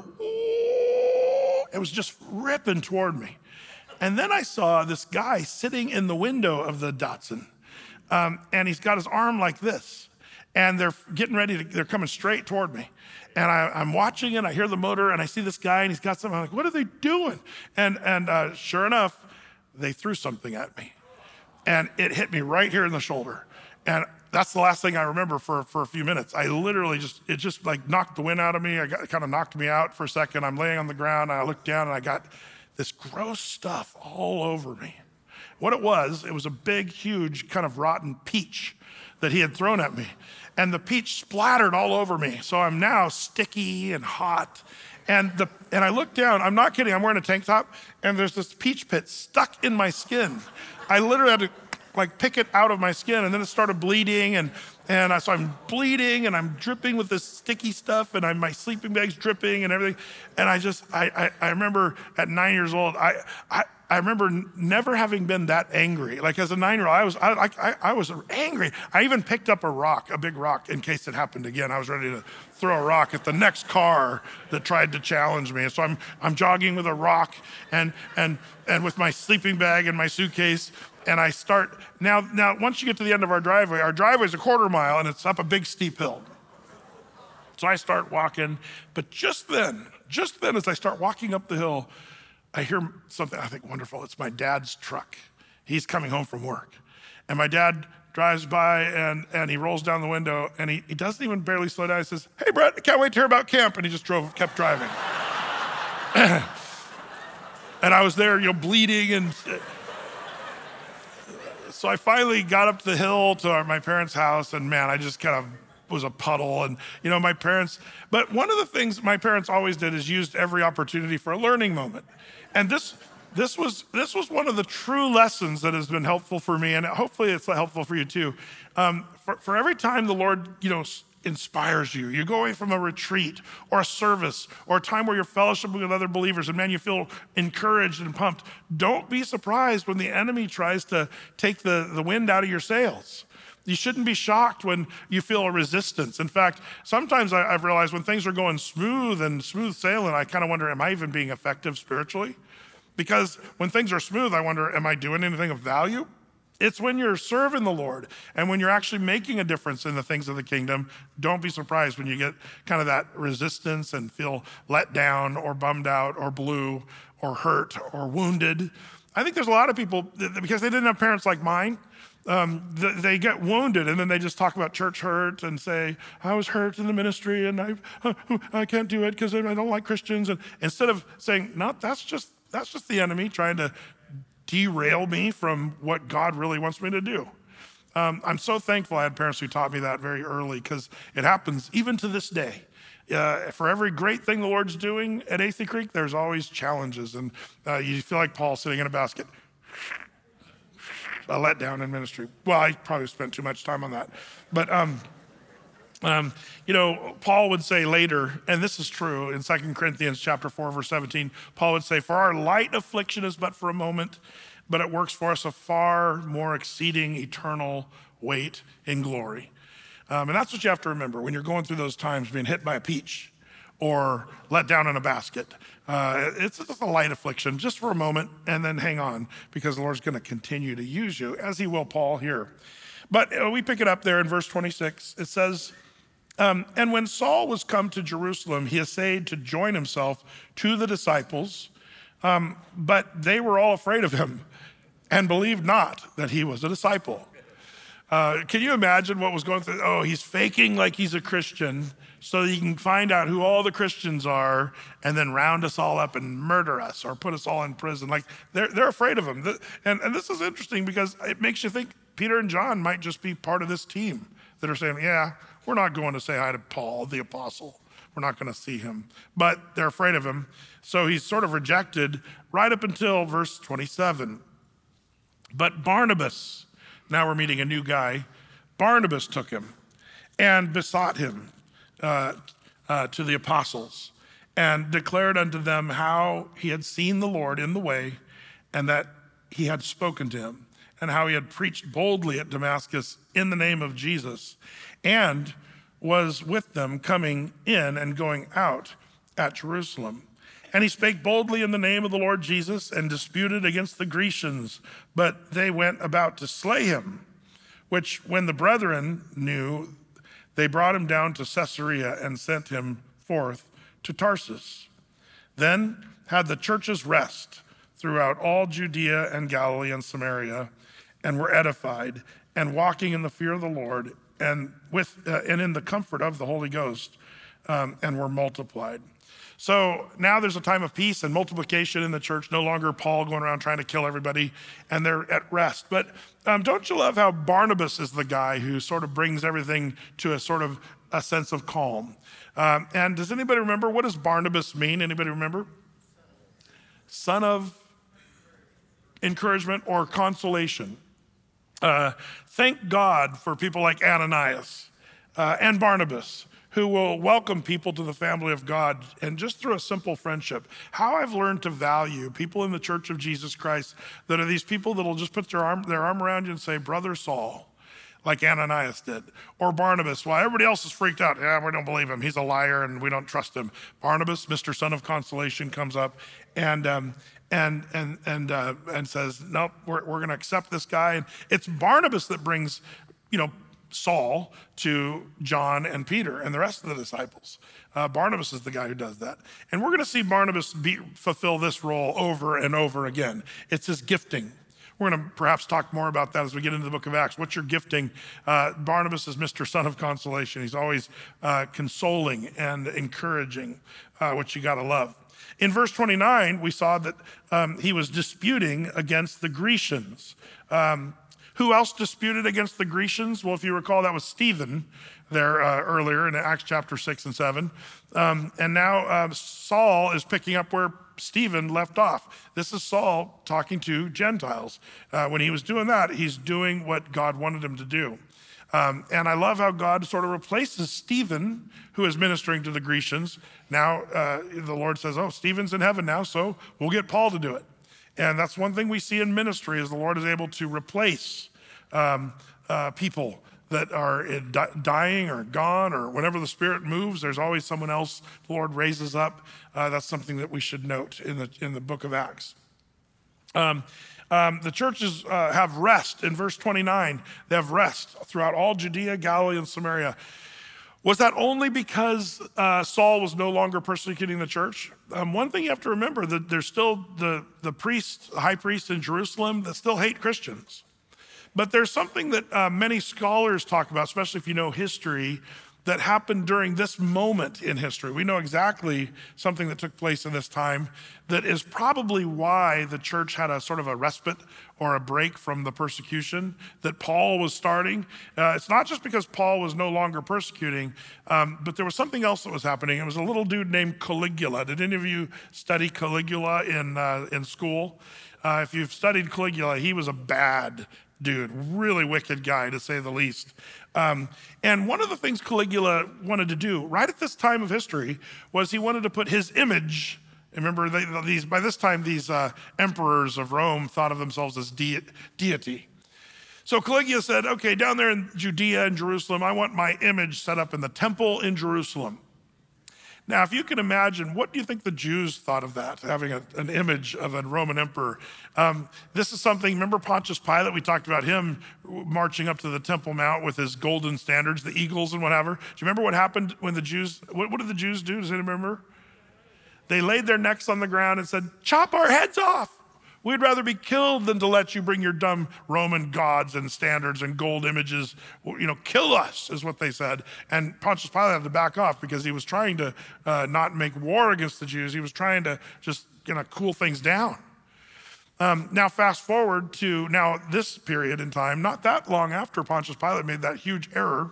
It was just ripping toward me. And then I saw this guy sitting in the window of the Datsun, um, and he's got his arm like this, and they're getting ready to, they're coming straight toward me. And I, I'm watching it, I hear the motor, and I see this guy, and he's got something. I'm like, what are they doing? And, and uh, sure enough, they threw something at me. And it hit me right here in the shoulder. And that's the last thing I remember for, for a few minutes. I literally just, it just like knocked the wind out of me. I got, it kind of knocked me out for a second. I'm laying on the ground, and I looked down, and I got this gross stuff all over me. What it was, it was a big, huge kind of rotten peach that he had thrown at me. And the peach splattered all over me. So I'm now sticky and hot. And the and I look down, I'm not kidding, I'm wearing a tank top, and there's this peach pit stuck in my skin. I literally had to like pick it out of my skin, and then it started bleeding, and and I, so I'm bleeding, and I'm dripping with this sticky stuff, and I'm, my sleeping bag's dripping and everything. And I just, I I, I remember at nine years old, I, I I remember never having been that angry. Like as a nine-year-old, I was I, I, I was angry. I even picked up a rock, a big rock, in case it happened again. I was ready to throw a rock at the next car that tried to challenge me. And so I'm I'm jogging with a rock and and and with my sleeping bag and my suitcase. And I start now. Now, once you get to the end of our driveway, our driveway is a quarter mile, and it's up a big steep hill. So I start walking, but just then, just then, as I start walking up the hill, I hear something I think wonderful. It's my dad's truck. He's coming home from work. And my dad drives by, and, and he rolls down the window, and he, he doesn't even barely slow down. He says, hey, Brett, I can't wait to hear about camp. And he just drove, kept driving. And I was there, you know, bleeding. And so I finally got up the hill to our, my parents' house, and man, I just kind of was a puddle. And, you know, my parents, but one of the things my parents always did is used every opportunity for a learning moment. And this this was this was one of the true lessons that has been helpful for me, and hopefully it's helpful for you too. Um, for, for every time the Lord, you know, inspires you, you go away from a retreat or a service or a time where you're fellowshipping with other believers, and man, you feel encouraged and pumped. Don't be surprised when the enemy tries to take the, the wind out of your sails. You shouldn't be shocked when you feel a resistance. In fact, sometimes I, I've realized when things are going smooth and smooth sailing, I kind of wonder, am I even being effective spiritually? Because when things are smooth, I wonder, am I doing anything of value? It's when you're serving the Lord and when you're actually making a difference in the things of the kingdom, don't be surprised when you get kind of that resistance and feel let down or bummed out or blue or hurt or wounded. I think there's a lot of people, because they didn't have parents like mine, Um, they get wounded, and then they just talk about church hurt and say, I was hurt in the ministry, and I I can't do it because I don't like Christians. And instead of saying, no, that's just that's just the enemy trying to derail me from what God really wants me to do. Um, I'm so thankful I had parents who taught me that very early, because it happens even to this day. Uh, for every great thing the Lord's doing at Athey Creek, there's always challenges. And uh, you feel like Paul sitting in a basket, a letdown in ministry. Well, I probably spent too much time on that. But, um, um, you know, Paul would say later, and this is true in Second Corinthians chapter four, verse seventeen, Paul would say, for our light affliction is but for a moment, but it works for us a far more exceeding eternal weight in glory. Um, and that's what you have to remember when you're going through those times, being hit by a peach or let down in a basket. Uh, it's just a light affliction, just for a moment, and then hang on, because the Lord's going to continue to use you, as he will Paul here. But uh, we pick it up there in verse twenty-six. It says, um, and when Saul was come to Jerusalem, he essayed to join himself to the disciples, um, but they were all afraid of him and believed not that he was a disciple. Uh, can you imagine what was going through? Oh, he's faking like he's a Christian so that he can find out who all the Christians are and then round us all up and murder us or put us all in prison. Like, they're, they're afraid of him. And, and this is interesting because it makes you think Peter and John might just be part of this team that are saying, yeah, we're not going to say hi to Paul, the apostle. We're not going to see him. But they're afraid of him. So he's sort of rejected right up until verse twenty-seven. But Barnabas, now we're meeting a new guy, Barnabas took him and besought him uh, uh, to the apostles and declared unto them how he had seen the Lord in the way and that he had spoken to him and how he had preached boldly at Damascus in the name of Jesus and was with them coming in and going out at Jerusalem. And he spake boldly in the name of the Lord Jesus and disputed against the Grecians, but they went about to slay him, which when the brethren knew, they brought him down to Caesarea and sent him forth to Tarsus. Then had the churches rest throughout all Judea and Galilee and Samaria, and were edified and walking in the fear of the Lord and with uh, and in the comfort of the Holy Ghost, um, and were multiplied. So now there's a time of peace and multiplication in the church. No longer Paul going around trying to kill everybody, and they're at rest. But um, don't you love how Barnabas is the guy who sort of brings everything to a sort of a sense of calm? Um, and does anybody remember, what does Barnabas mean? Anybody remember? Son of encouragement or consolation. Uh, thank God for people like Ananias uh, and Barnabas, who will welcome people to the family of God, and just through a simple friendship. How I've learned to value people in the Church of Jesus Christ that are these people that will just put their arm, their arm around you and say, Brother Saul, like Ananias did. Or Barnabas, while everybody else is freaked out, yeah, we don't believe him, he's a liar and we don't trust him. Barnabas, Mister Son of Consolation, comes up and um, and and and uh, and says, nope, we're, we're gonna accept this guy. And it's Barnabas that brings, you know, Saul to John and Peter and the rest of the disciples. Uh, Barnabas is the guy who does that. And we're going to see Barnabas be, fulfill this role over and over again. It's his gifting. We're going to perhaps talk more about that as we get into the book of Acts. What's your gifting? Uh, Barnabas is Mister Son of Consolation. He's always uh, consoling and encouraging, uh, which you got to love. In verse twenty-nine, we saw that um, he was disputing against the Grecians. Um, Who else disputed against the Grecians? Well, if you recall, that was Stephen there uh, earlier in Acts chapter six and seven. Um, and now uh, Saul is picking up where Stephen left off. This is Saul talking to Gentiles. Uh, when he was doing that, he's doing what God wanted him to do. Um, and I love how God sort of replaces Stephen, who is ministering to the Grecians. Now uh, the Lord says, oh, Stephen's in heaven now, so we'll get Paul to do it. And that's one thing we see in ministry is the Lord is able to replace um, uh, people that are di- dying or gone, or whenever the Spirit moves, there's always someone else the Lord raises up. Uh, that's something that we should note in the in the book of Acts. Um, um, the churches uh, have rest in verse twenty-nine. They have rest throughout all Judea, Galilee, and Samaria. Was that only because uh, Saul was no longer persecuting the church? Um, one thing you have to remember, that there's still the, the priests, the high priests in Jerusalem that still hate Christians. But there's something that uh, many scholars talk about, especially if you know history, that happened during this moment in history. We know exactly something that took place in this time that is probably why the church had a sort of a respite or a break from the persecution that Paul was starting. Uh, it's not just because Paul was no longer persecuting, um, but there was something else that was happening. It was a little dude named Caligula. Did any of you study Caligula in, uh, in school? Uh, if you've studied Caligula, he was a bad dude, really wicked guy to say the least. Um, and one of the things Caligula wanted to do right at this time of history was he wanted to put his image. Remember, they, these by this time, these uh, emperors of Rome thought of themselves as de- deity. So Caligula said, okay, down there in Judea and Jerusalem, I want my image set up in the temple in Jerusalem. Now, if you can imagine, what do you think the Jews thought of that, having a, an image of a Roman emperor? Um, this is something, remember Pontius Pilate? We talked about him marching up to the Temple Mount with his golden standards, the eagles and whatever. Do you remember what happened when the Jews, what, what did the Jews do? Does anyone remember? They laid their necks on the ground and said, chop our heads off. We'd rather be killed than to let you bring your dumb Roman gods and standards and gold images. You know, kill us, is what they said. And Pontius Pilate had to back off because he was trying to uh, not make war against the Jews. He was trying to just, you know, cool things down. Um, now, fast forward to now this period in time, not that long after Pontius Pilate made that huge error.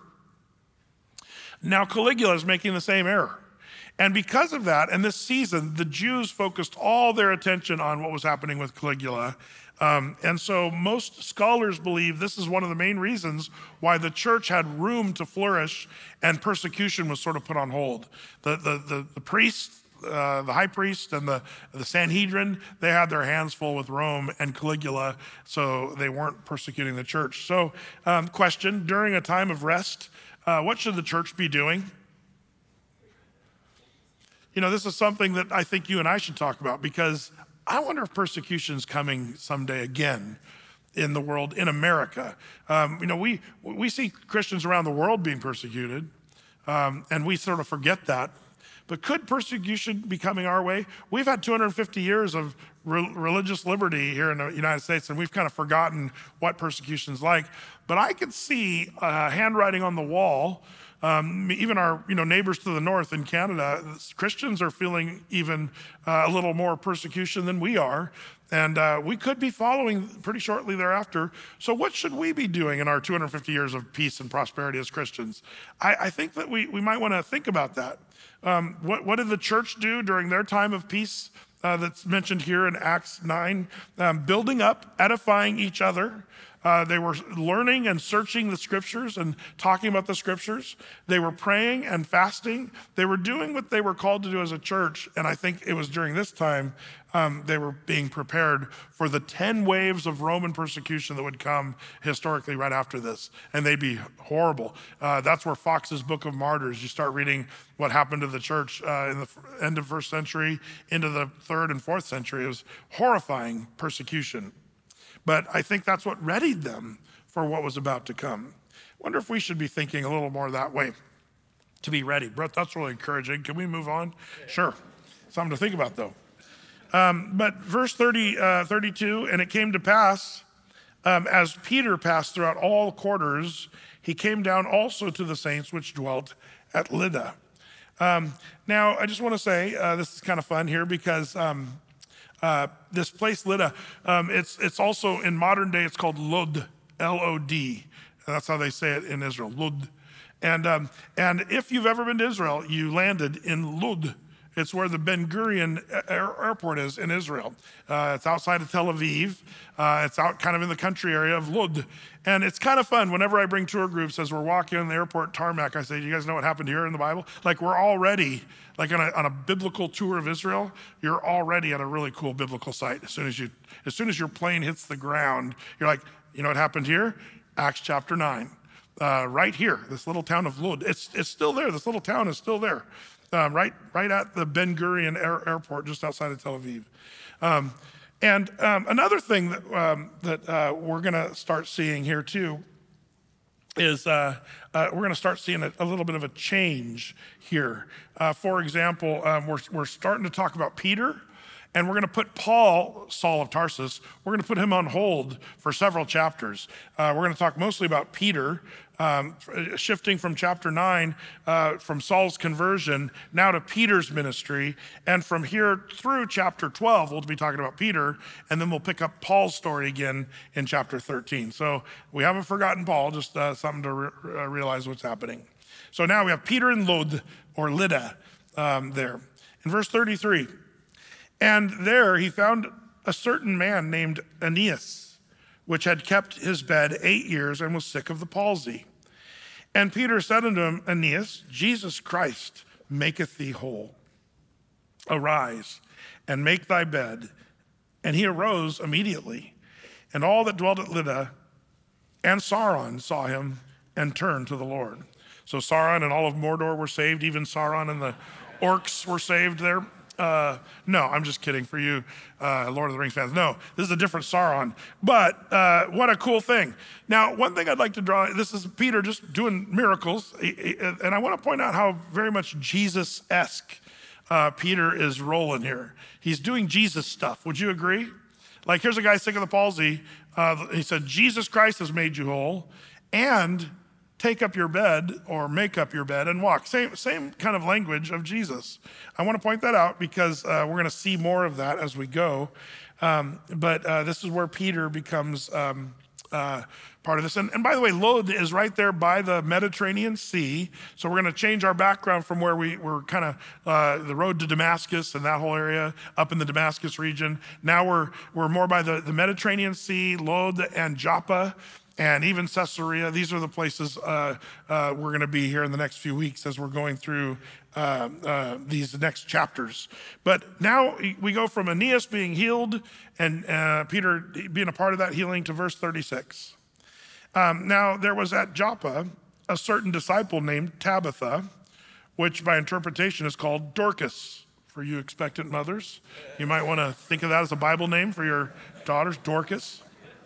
Now Caligula is making the same error. And because of that, and this season, the Jews focused all their attention on what was happening with Caligula. Um, and so most scholars believe this is one of the main reasons why the church had room to flourish and persecution was sort of put on hold. The, the, the, the priests, uh, the high priest and the, the Sanhedrin, they had their hands full with Rome and Caligula, so they weren't persecuting the church. So um, question, during a time of rest, uh, what should the church be doing? You know, this is something that I think you and I should talk about because I wonder if persecution is coming someday again in the world, in America. Um, you know, we we see Christians around the world being persecuted, um, and we sort of forget that. But could persecution be coming our way? We've had two hundred fifty years of re- religious liberty here in the United States, and we've kind of forgotten what persecution's like. But I could see uh, handwriting on the wall. Um, even our you know, neighbors to the north in Canada, Christians are feeling even uh, a little more persecution than we are. And uh, we could be following pretty shortly thereafter. So what should we be doing in our two hundred fifty years of peace and prosperity as Christians? I, I think that we, we might want to think about that. Um, what, what did the church do during their time of peace uh, that's mentioned here in Acts nine? Um, building up, edifying each other. Uh, they were learning and searching the scriptures and talking about the scriptures. They were praying and fasting. They were doing what they were called to do as a church. And I think it was during this time um, they were being prepared for the ten waves of Roman persecution that would come historically right after this. And they'd be horrible. Uh, that's where Fox's Book of Martyrs, you start reading what happened to the church uh, in the end of first century into the third and fourth century. It was horrifying persecution. But I think that's what readied them for what was about to come. Wonder if we should be thinking a little more that way, to be ready. Brett, that's really encouraging. Can we move on? Yeah. Sure. Something to think about, though. Um, but verse thirty, uh, thirty-two, and it came to pass, um, as Peter passed throughout all quarters, he came down also to the saints which dwelt at Lydda. Um, now, I just want to say, uh, this is kind of fun here because... Um, Uh, this place, Lydda, um, it's it's also in modern day, it's called Lod, L O D. That's how they say it in Israel, Lod. And, um, and if you've ever been to Israel, you landed in Lod. It's where the Ben Gurion Air- Airport is in Israel. Uh, it's outside of Tel Aviv. Uh, it's out kind of in the country area of Lod. And it's kind of fun. Whenever I bring tour groups, as we're walking on the airport tarmac, I say, do you guys know what happened here in the Bible? Like we're already, like on a, on a biblical tour of Israel, you're already at a really cool biblical site. As soon as you, as soon as your plane hits the ground, you're like, you know what happened here? Acts chapter nine. Uh, right here, this little town of Lod. It's, it's still there. This little town is still there. Um, right, right at the Ben Gurion Air, Airport, just outside of Tel Aviv. Um, and um, another thing that um, that uh, we're going to start seeing here too is uh, uh, we're going to start seeing a, a little bit of a change here. Uh, for example, um, we're we're starting to talk about Peter. And we're going to put Paul, Saul of Tarsus, we're going to put him on hold for several chapters. Uh, we're going to talk mostly about Peter um, shifting from chapter nine, uh, from Saul's conversion, now to Peter's ministry. And from here through chapter twelve, we'll be talking about Peter, and then we'll pick up Paul's story again in chapter thirteen. So we haven't forgotten Paul, just uh, something to re- uh, realize what's happening. So now we have Peter and Lod, or Lydda, um, there. In verse thirty-three, and there he found a certain man named Aeneas, which had kept his bed eight years and was sick of the palsy. And Peter said unto him, Aeneas, Jesus Christ maketh thee whole. Arise and make thy bed. And he arose immediately. And all that dwelt at Lydda and Saron saw him and turned to the Lord. So Sauron and all of Mordor were saved, even Sauron and the orcs were saved there. Uh, no, I'm just kidding for you, uh, Lord of the Rings fans. No, this is a different Sauron. But uh, what a cool thing. Now, one thing I'd like to draw, this is Peter just doing miracles. And I want to point out how very much Jesus-esque uh, Peter is rolling here. He's doing Jesus stuff. Would you agree? Like, here's a guy sick of the palsy. Uh, he said, Jesus Christ has made you whole. And take up your bed or make up your bed and walk. Same, same kind of language of Jesus. I want to point that out because uh, we're going to see more of that as we go. Um, but uh, this is where Peter becomes um, uh, part of this. And, and by the way, Lod is right there by the Mediterranean Sea. So we're going to change our background from where we were kind of uh, the road to Damascus and that whole area up in the Damascus region. Now we're we're more by the, the Mediterranean Sea, Lod and Joppa, and even Caesarea. These are the places uh, uh, we're going to be here in the next few weeks as we're going through uh, uh, these next chapters. But now we go from Aeneas being healed and uh, Peter being a part of that healing to verse thirty-six. Um, now there was at Joppa a certain disciple named Tabitha, which by interpretation is called Dorcas. For you expectant mothers, you might want to think of that as a Bible name for your daughters, Dorcas.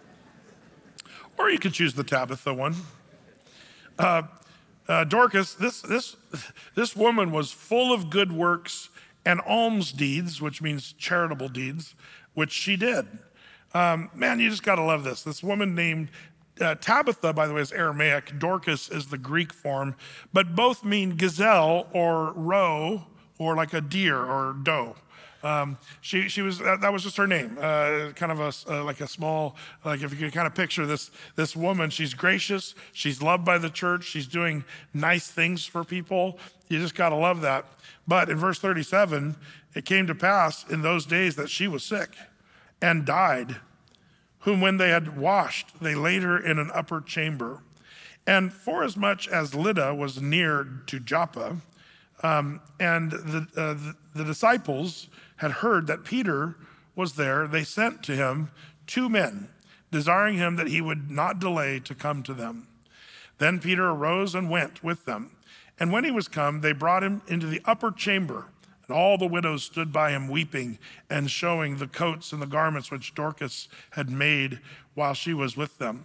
Or you could choose the Tabitha one. Uh, uh, Dorcas, this, this, this woman was full of good works and alms deeds, which means charitable deeds, which she did. Um, man, you just got to love this. This woman named uh, Tabitha, by the way, is Aramaic. Dorcas is the Greek form, but both mean gazelle or roe or like a deer or doe. Um, she she was that, that was just her name, uh, kind of a uh, like a small, like if you can kind of picture this this woman. She's gracious, she's loved by the church, she's doing nice things for people. You just gotta love that. But in verse thirty-seven, it came to pass in those days that she was sick and died, whom when they had washed, they laid her in an upper chamber. And forasmuch as Lydda was near to Joppa, um, and the, uh, the the disciples had heard that Peter was there, they sent to him two men, desiring him that he would not delay to come to them. Then Peter arose and went with them. And when he was come, they brought him into the upper chamber. And all the widows stood by him weeping and showing the coats and the garments which Dorcas had made while she was with them.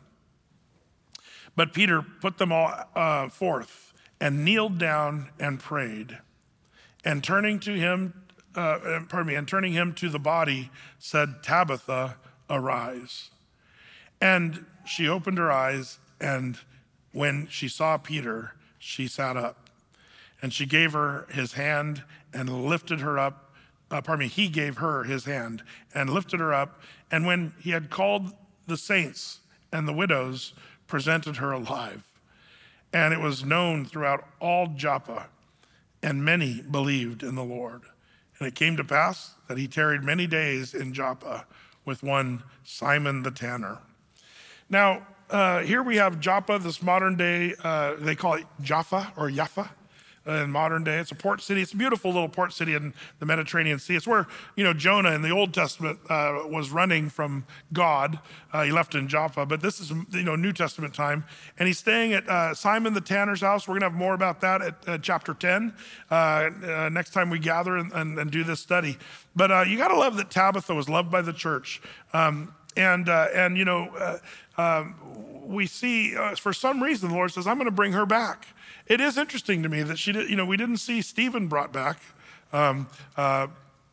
But Peter put them all uh, forth and kneeled down and prayed. And turning to him, uh, pardon me, and turning him to the body, said, Tabitha, arise. And she opened her eyes, and when she saw Peter, she sat up. And she gave her his hand and lifted her up. Uh, pardon me, he gave her his hand and lifted her up. And when he had called the saints and the widows, presented her alive. And it was known throughout all Joppa, and many believed in the Lord. And it came to pass that he tarried many days in Joppa with one Simon the tanner. Now, uh, here we have Joppa, this modern day, uh, they call it Jaffa or Jaffa in modern day. It's a port city. It's a beautiful little port city in the Mediterranean Sea. It's where, you know, Jonah in the Old Testament uh, was running from God. Uh, he left in Joppa, but this is, you know, New Testament time. And he's staying at uh, Simon the tanner's house. We're going to have more about that at uh, chapter ten uh, uh, next time we gather and, and, and do this study. But uh, you got to love that Tabitha was loved by the church. Um, and, uh, and you know, uh, um, we see, uh, for some reason, the Lord says, I'm going to bring her back. It is interesting to me that she did, you know, we didn't see Stephen brought back. Um, uh,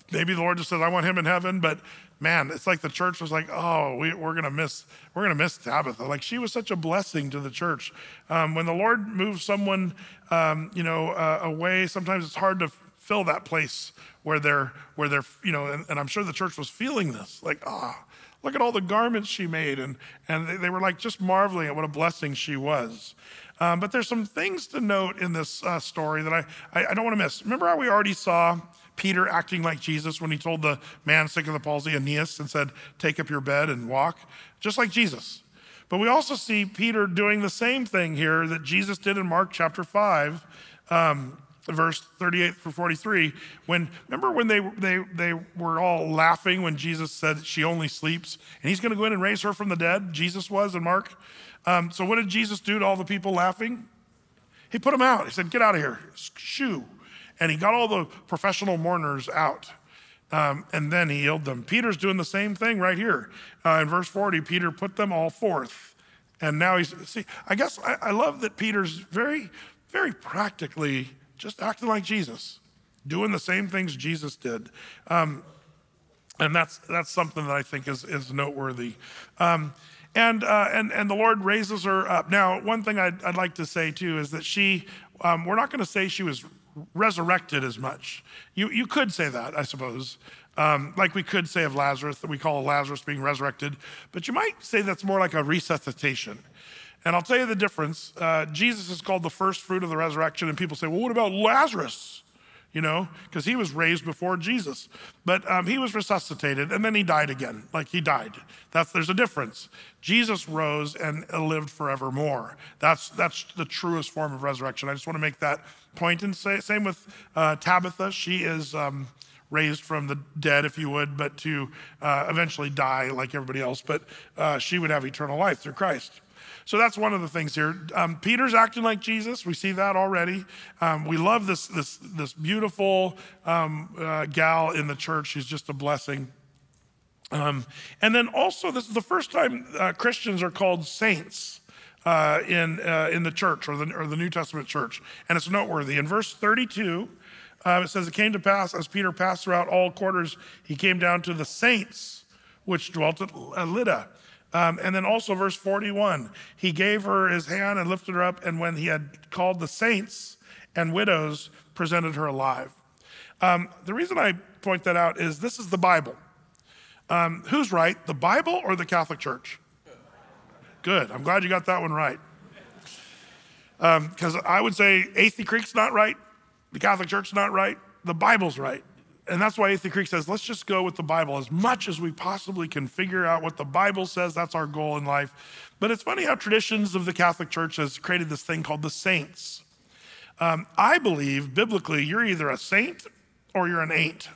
maybe the Lord just says, I want him in heaven. But man, it's like the church was like, oh, we, we're gonna miss, we're gonna miss Tabitha. Like she was such a blessing to the church. Um, when the Lord moves someone, um, you know, uh, away, sometimes it's hard to fill that place where they're, where they're, you know, and, and I'm sure the church was feeling this, like, ah, oh, look at all the garments she made. And, and they, they were like just marveling at what a blessing she was. Um, but there's some things to note in this uh, story that I, I, I don't want to miss. Remember how we already saw Peter acting like Jesus when he told the man sick of the palsy, Aeneas, and said, take up your bed and walk, just like Jesus. But we also see Peter doing the same thing here that Jesus did in Mark chapter five, um, verse thirty-eight through forty-three. When, remember when they, they, they were all laughing when Jesus said she only sleeps and he's gonna go in and raise her from the dead, Jesus was in Mark. Um, so what did Jesus do to all the people laughing? He put them out. He said, get out of here, shoo. And he got all the professional mourners out. Um, and then he healed them. Peter's doing the same thing right here. Uh, in verse forty, Peter put them all forth. And now he's, see, I guess I, I love that Peter's very, very practically just acting like Jesus, doing the same things Jesus did. Um, and that's that's something that I think is, is noteworthy. Um, and, uh, and, and the Lord raises her up. Now, one thing I'd, I'd like to say too is that she, um, we're not gonna say she was resurrected as much. You, you could say that, I suppose. Um, like we could say of Lazarus, that we call Lazarus being resurrected, but you might say that's more like a resuscitation. And I'll tell you the difference. Uh, Jesus is called the first fruit of the resurrection, and people say, well, what about Lazarus? You know, because he was raised before Jesus. But um, he was resuscitated, and then he died again, like he died. That's, there's a difference. Jesus rose and lived forevermore. That's, that's the truest form of resurrection. I just want to make that point. And say, same with uh, Tabitha. She is um, raised from the dead, if you would, but to uh, eventually die like everybody else. But uh, she would have eternal life through Christ. So that's one of the things here. Um, Peter's acting like Jesus. We see that already. Um, we love this, this, this beautiful um, uh, gal in the church. She's just a blessing. Um, and then also, this is the first time uh, Christians are called saints uh, in, uh, in the church or the, or the New Testament church. And it's noteworthy. In verse thirty-two, uh, it says, it came to pass as Peter passed throughout all quarters, he came down to the saints which dwelt at Lydda. Um, and then also verse forty-one, he gave her his hand and lifted her up, and when he had called the saints and widows, presented her alive. Um, the reason I point that out is this is the Bible. Um, who's right, the Bible or the Catholic Church? Good, I'm glad you got that one right. Because um, I would say Athey Creek's not right, the Catholic Church's not right, the Bible's right. And that's why Athey Creek says, let's just go with the Bible as much as we possibly can figure out what the Bible says. That's our goal in life. But it's funny how traditions of the Catholic Church has created this thing called the saints. Um, I believe biblically, you're either a saint or you're an ain't.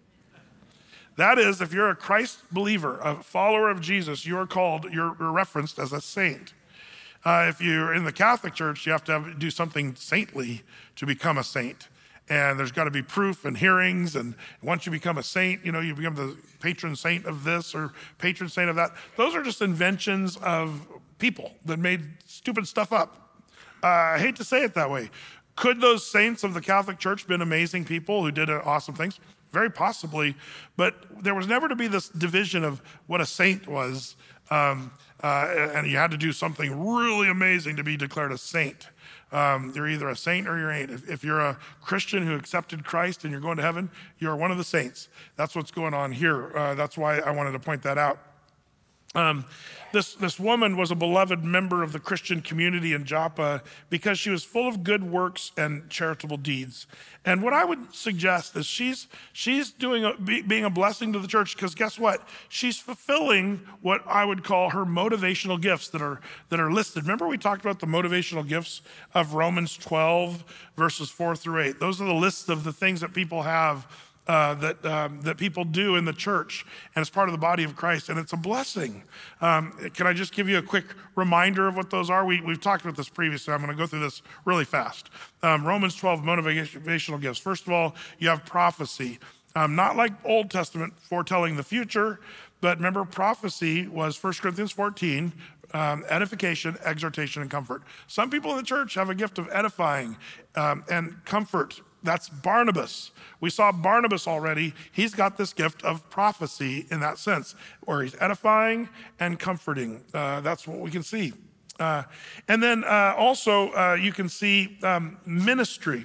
That is, if you're a Christ believer, a follower of Jesus, you're called, you're, you're referenced as a saint. Uh, if you're in the Catholic Church, you have to have, do something saintly to become a saint. And there's got to be proof and hearings. And once you become a saint, you know, you become the patron saint of this or patron saint of that. Those are just inventions of people that made stupid stuff up. Uh, I hate to say it that way. Could those saints of the Catholic Church been amazing people who did awesome things? Very possibly. But there was never to be this division of what a saint was. Um, uh, and you had to do something really amazing to be declared a saint. Um, you're either a saint or you ain't. If, if you're a Christian who accepted Christ and you're going to heaven, you're one of the saints. That's what's going on here. Uh, that's why I wanted to point that out. Um, this, this woman was a beloved member of the Christian community in Joppa because she was full of good works and charitable deeds. And what I would suggest is she's, she's doing a, be, being a blessing to the church because guess what? She's fulfilling what I would call her motivational gifts that are, that are listed. Remember we talked about the motivational gifts of Romans twelve, verses four through eight. Those are the lists of the things that people have Uh, that um, that people do in the church, and it's part of the body of Christ, and it's a blessing. Um, can I just give you a quick reminder of what those are? We, we've talked about this previously. I'm going to go through this really fast. Um, Romans twelve, motivational gifts. First of all, you have prophecy. Um, not like Old Testament foretelling the future, but remember prophecy was First Corinthians fourteen, um, edification, exhortation, and comfort. Some people in the church have a gift of edifying um, and comfort That's Barnabas. We saw Barnabas already. He's got this gift of prophecy in that sense, where he's edifying and comforting. Uh, that's what we can see. Uh, and then uh, also uh, you can see um, ministry.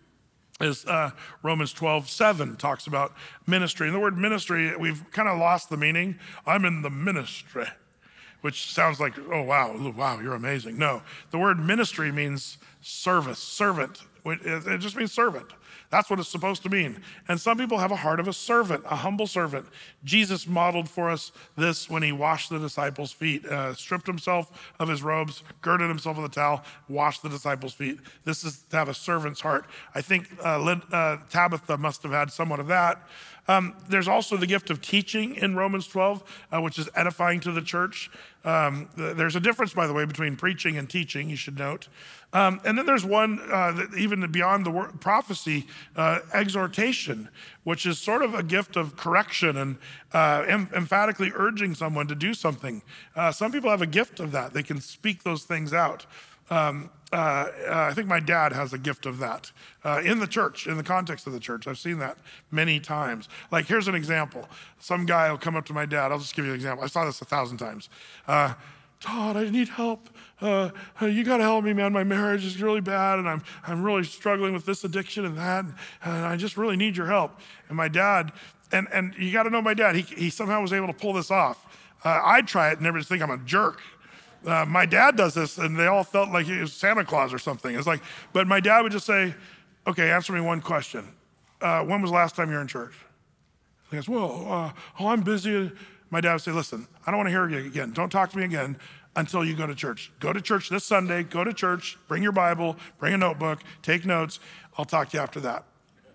As uh, Romans twelve seven talks about ministry. And the word ministry, we've kind of lost the meaning. I'm in the ministry, which sounds like, oh, wow, wow, you're amazing. No, the word ministry means service, servant. It just means servant. That's what it's supposed to mean. And some people have a heart of a servant, a humble servant. Jesus modeled for us this when he washed the disciples' feet, uh, stripped himself of his robes, girded himself with a towel, washed the disciples' feet. This is to have a servant's heart. I think uh, uh, Tabitha must have had somewhat of that. Um, there's also the gift of teaching in Romans twelve, uh, which is edifying to the church. Um, there's a difference, by the way, between preaching and teaching, you should note. Um, and then there's one, uh, that even beyond the word prophecy, uh, exhortation, which is sort of a gift of correction and uh, em- emphatically urging someone to do something. Uh, some people have a gift of that. They can speak those things out. Um, uh, uh, I think my dad has a gift of that uh, in the church, in the context of the church. I've seen that many times. Like, here's an example. Some guy will come up to my dad. I'll just give you an example. I saw this a thousand times. Uh, Todd, I need help. Uh, you got to help me, man. My marriage is really bad, and I'm I'm really struggling with this addiction and that, and, and I just really need your help. And my dad, and and you got to know my dad. He he somehow was able to pull this off. Uh, I'd try it and never think I'm a jerk. Uh, my dad does this, and they all felt like he was Santa Claus or something. It's like, but my dad would just say, "Okay, answer me one question. Uh, when was the last time you were in church?" He goes, "Well, uh, oh, I'm busy." My dad would say, "Listen, I don't want to hear you again. Don't talk to me again until you go to church. Go to church this Sunday. Go to church. Bring your Bible. Bring a notebook. Take notes. I'll talk to you after that."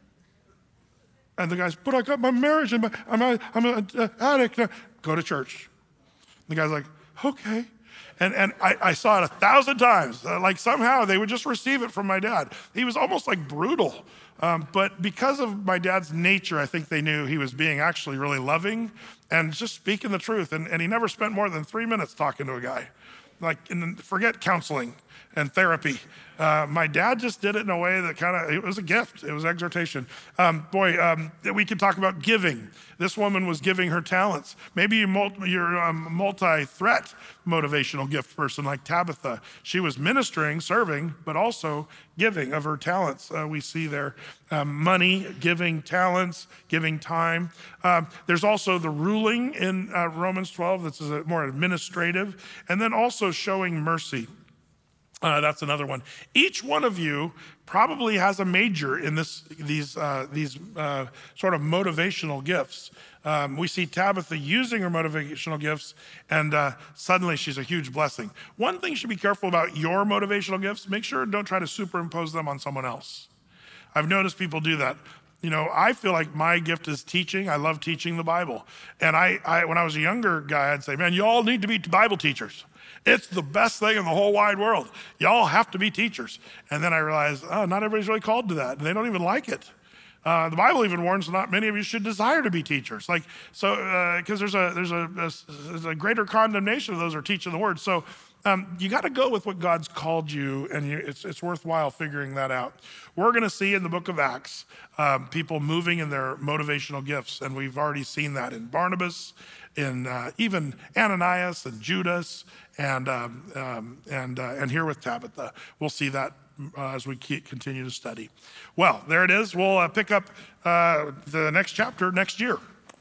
And the guy's, "But I got my marriage, and my, I'm a, I'm an addict." Go to church. The guy's like, "Okay." And and I, I saw it a thousand times. Uh, like somehow they would just receive it from my dad. He was almost like brutal. Um, but because of my dad's nature, I think they knew he was being actually really loving and just speaking the truth. And, and he never spent more than three minutes talking to a guy. Like, and forget counseling and therapy. Uh, my dad just did it in a way that kind of, it was a gift. It was exhortation. Um, boy, um, we could talk about giving. This woman was giving her talents. Maybe you're, multi, you're a multi-threat motivational gift person like Tabitha. She was ministering, serving, but also giving of her talents. Uh, we see there um, money, giving talents, giving time. Um, there's also the ruling in uh, Romans twelve. This is a more administrative. And then also showing mercy. Uh, that's another one. Each one of you probably has a major in this, these, uh, these uh, sort of motivational gifts. Um, we see Tabitha using her motivational gifts, and uh, suddenly she's a huge blessing. One thing you should be careful about your motivational gifts, make sure don't try to superimpose them on someone else. I've noticed people do that. You know, I feel like my gift is teaching. I love teaching the Bible. And I, I when I was a younger guy, I'd say, man, you all need to be Bible teachers. It's the best thing in the whole wide world. Y'all have to be teachers. And then I realized, oh, not everybody's really called to that. And they don't even like it. Uh, the Bible even warns not many of you should desire to be teachers. Like, so, because uh, there's a there's a, a, there's a greater condemnation of those who are teaching the word. So um, you got to go with what God's called you, and you, it's, it's worthwhile figuring that out. We're going to see in the book of Acts um, people moving in their motivational gifts, and we've already seen that in Barnabas, in uh, even Ananias and Judas, and um, um, and uh, and here with Tabitha. We'll see that uh, as we keep, continue to study. Well, there it is. We'll uh, pick up uh, the next chapter next year.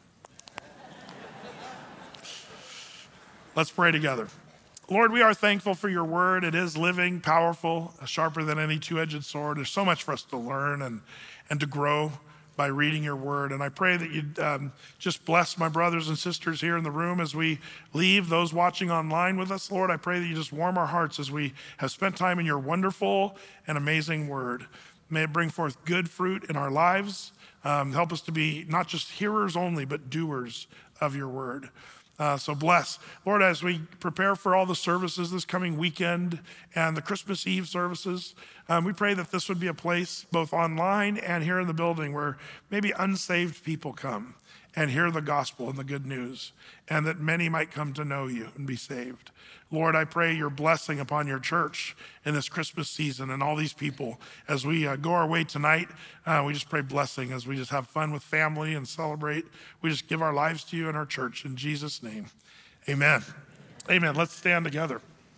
Let's pray together. Lord, we are thankful for your word. It is living, powerful, sharper than any two-edged sword. There's so much for us to learn and, and to grow by reading your word. And I pray that you'd um, just bless my brothers and sisters here in the room as we leave, those watching online with us. Lord, I pray that you just warm our hearts as we have spent time in your wonderful and amazing word. May it bring forth good fruit in our lives. Um, help us to be not just hearers only, but doers of your word. Uh, so bless. Lord, as we prepare for all the services this coming weekend and the Christmas Eve services, um, we pray that this would be a place both online and here in the building where maybe unsaved people come and hear the gospel and the good news, and that many might come to know you and be saved. Lord, I pray your blessing upon your church in this Christmas season and all these people. As we uh, go our way tonight, uh, we just pray blessing as we just have fun with family and celebrate. We just give our lives to you and our church in Jesus' name. Amen. Amen. Let's stand together.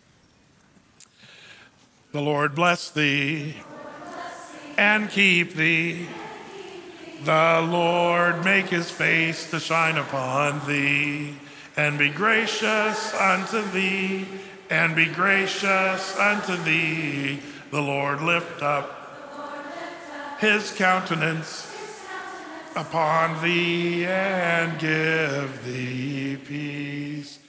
The Lord bless thee and keep thee. The Lord make his face to shine upon thee and be gracious unto thee, and be gracious unto thee. The Lord lift up his countenance upon thee and give thee peace.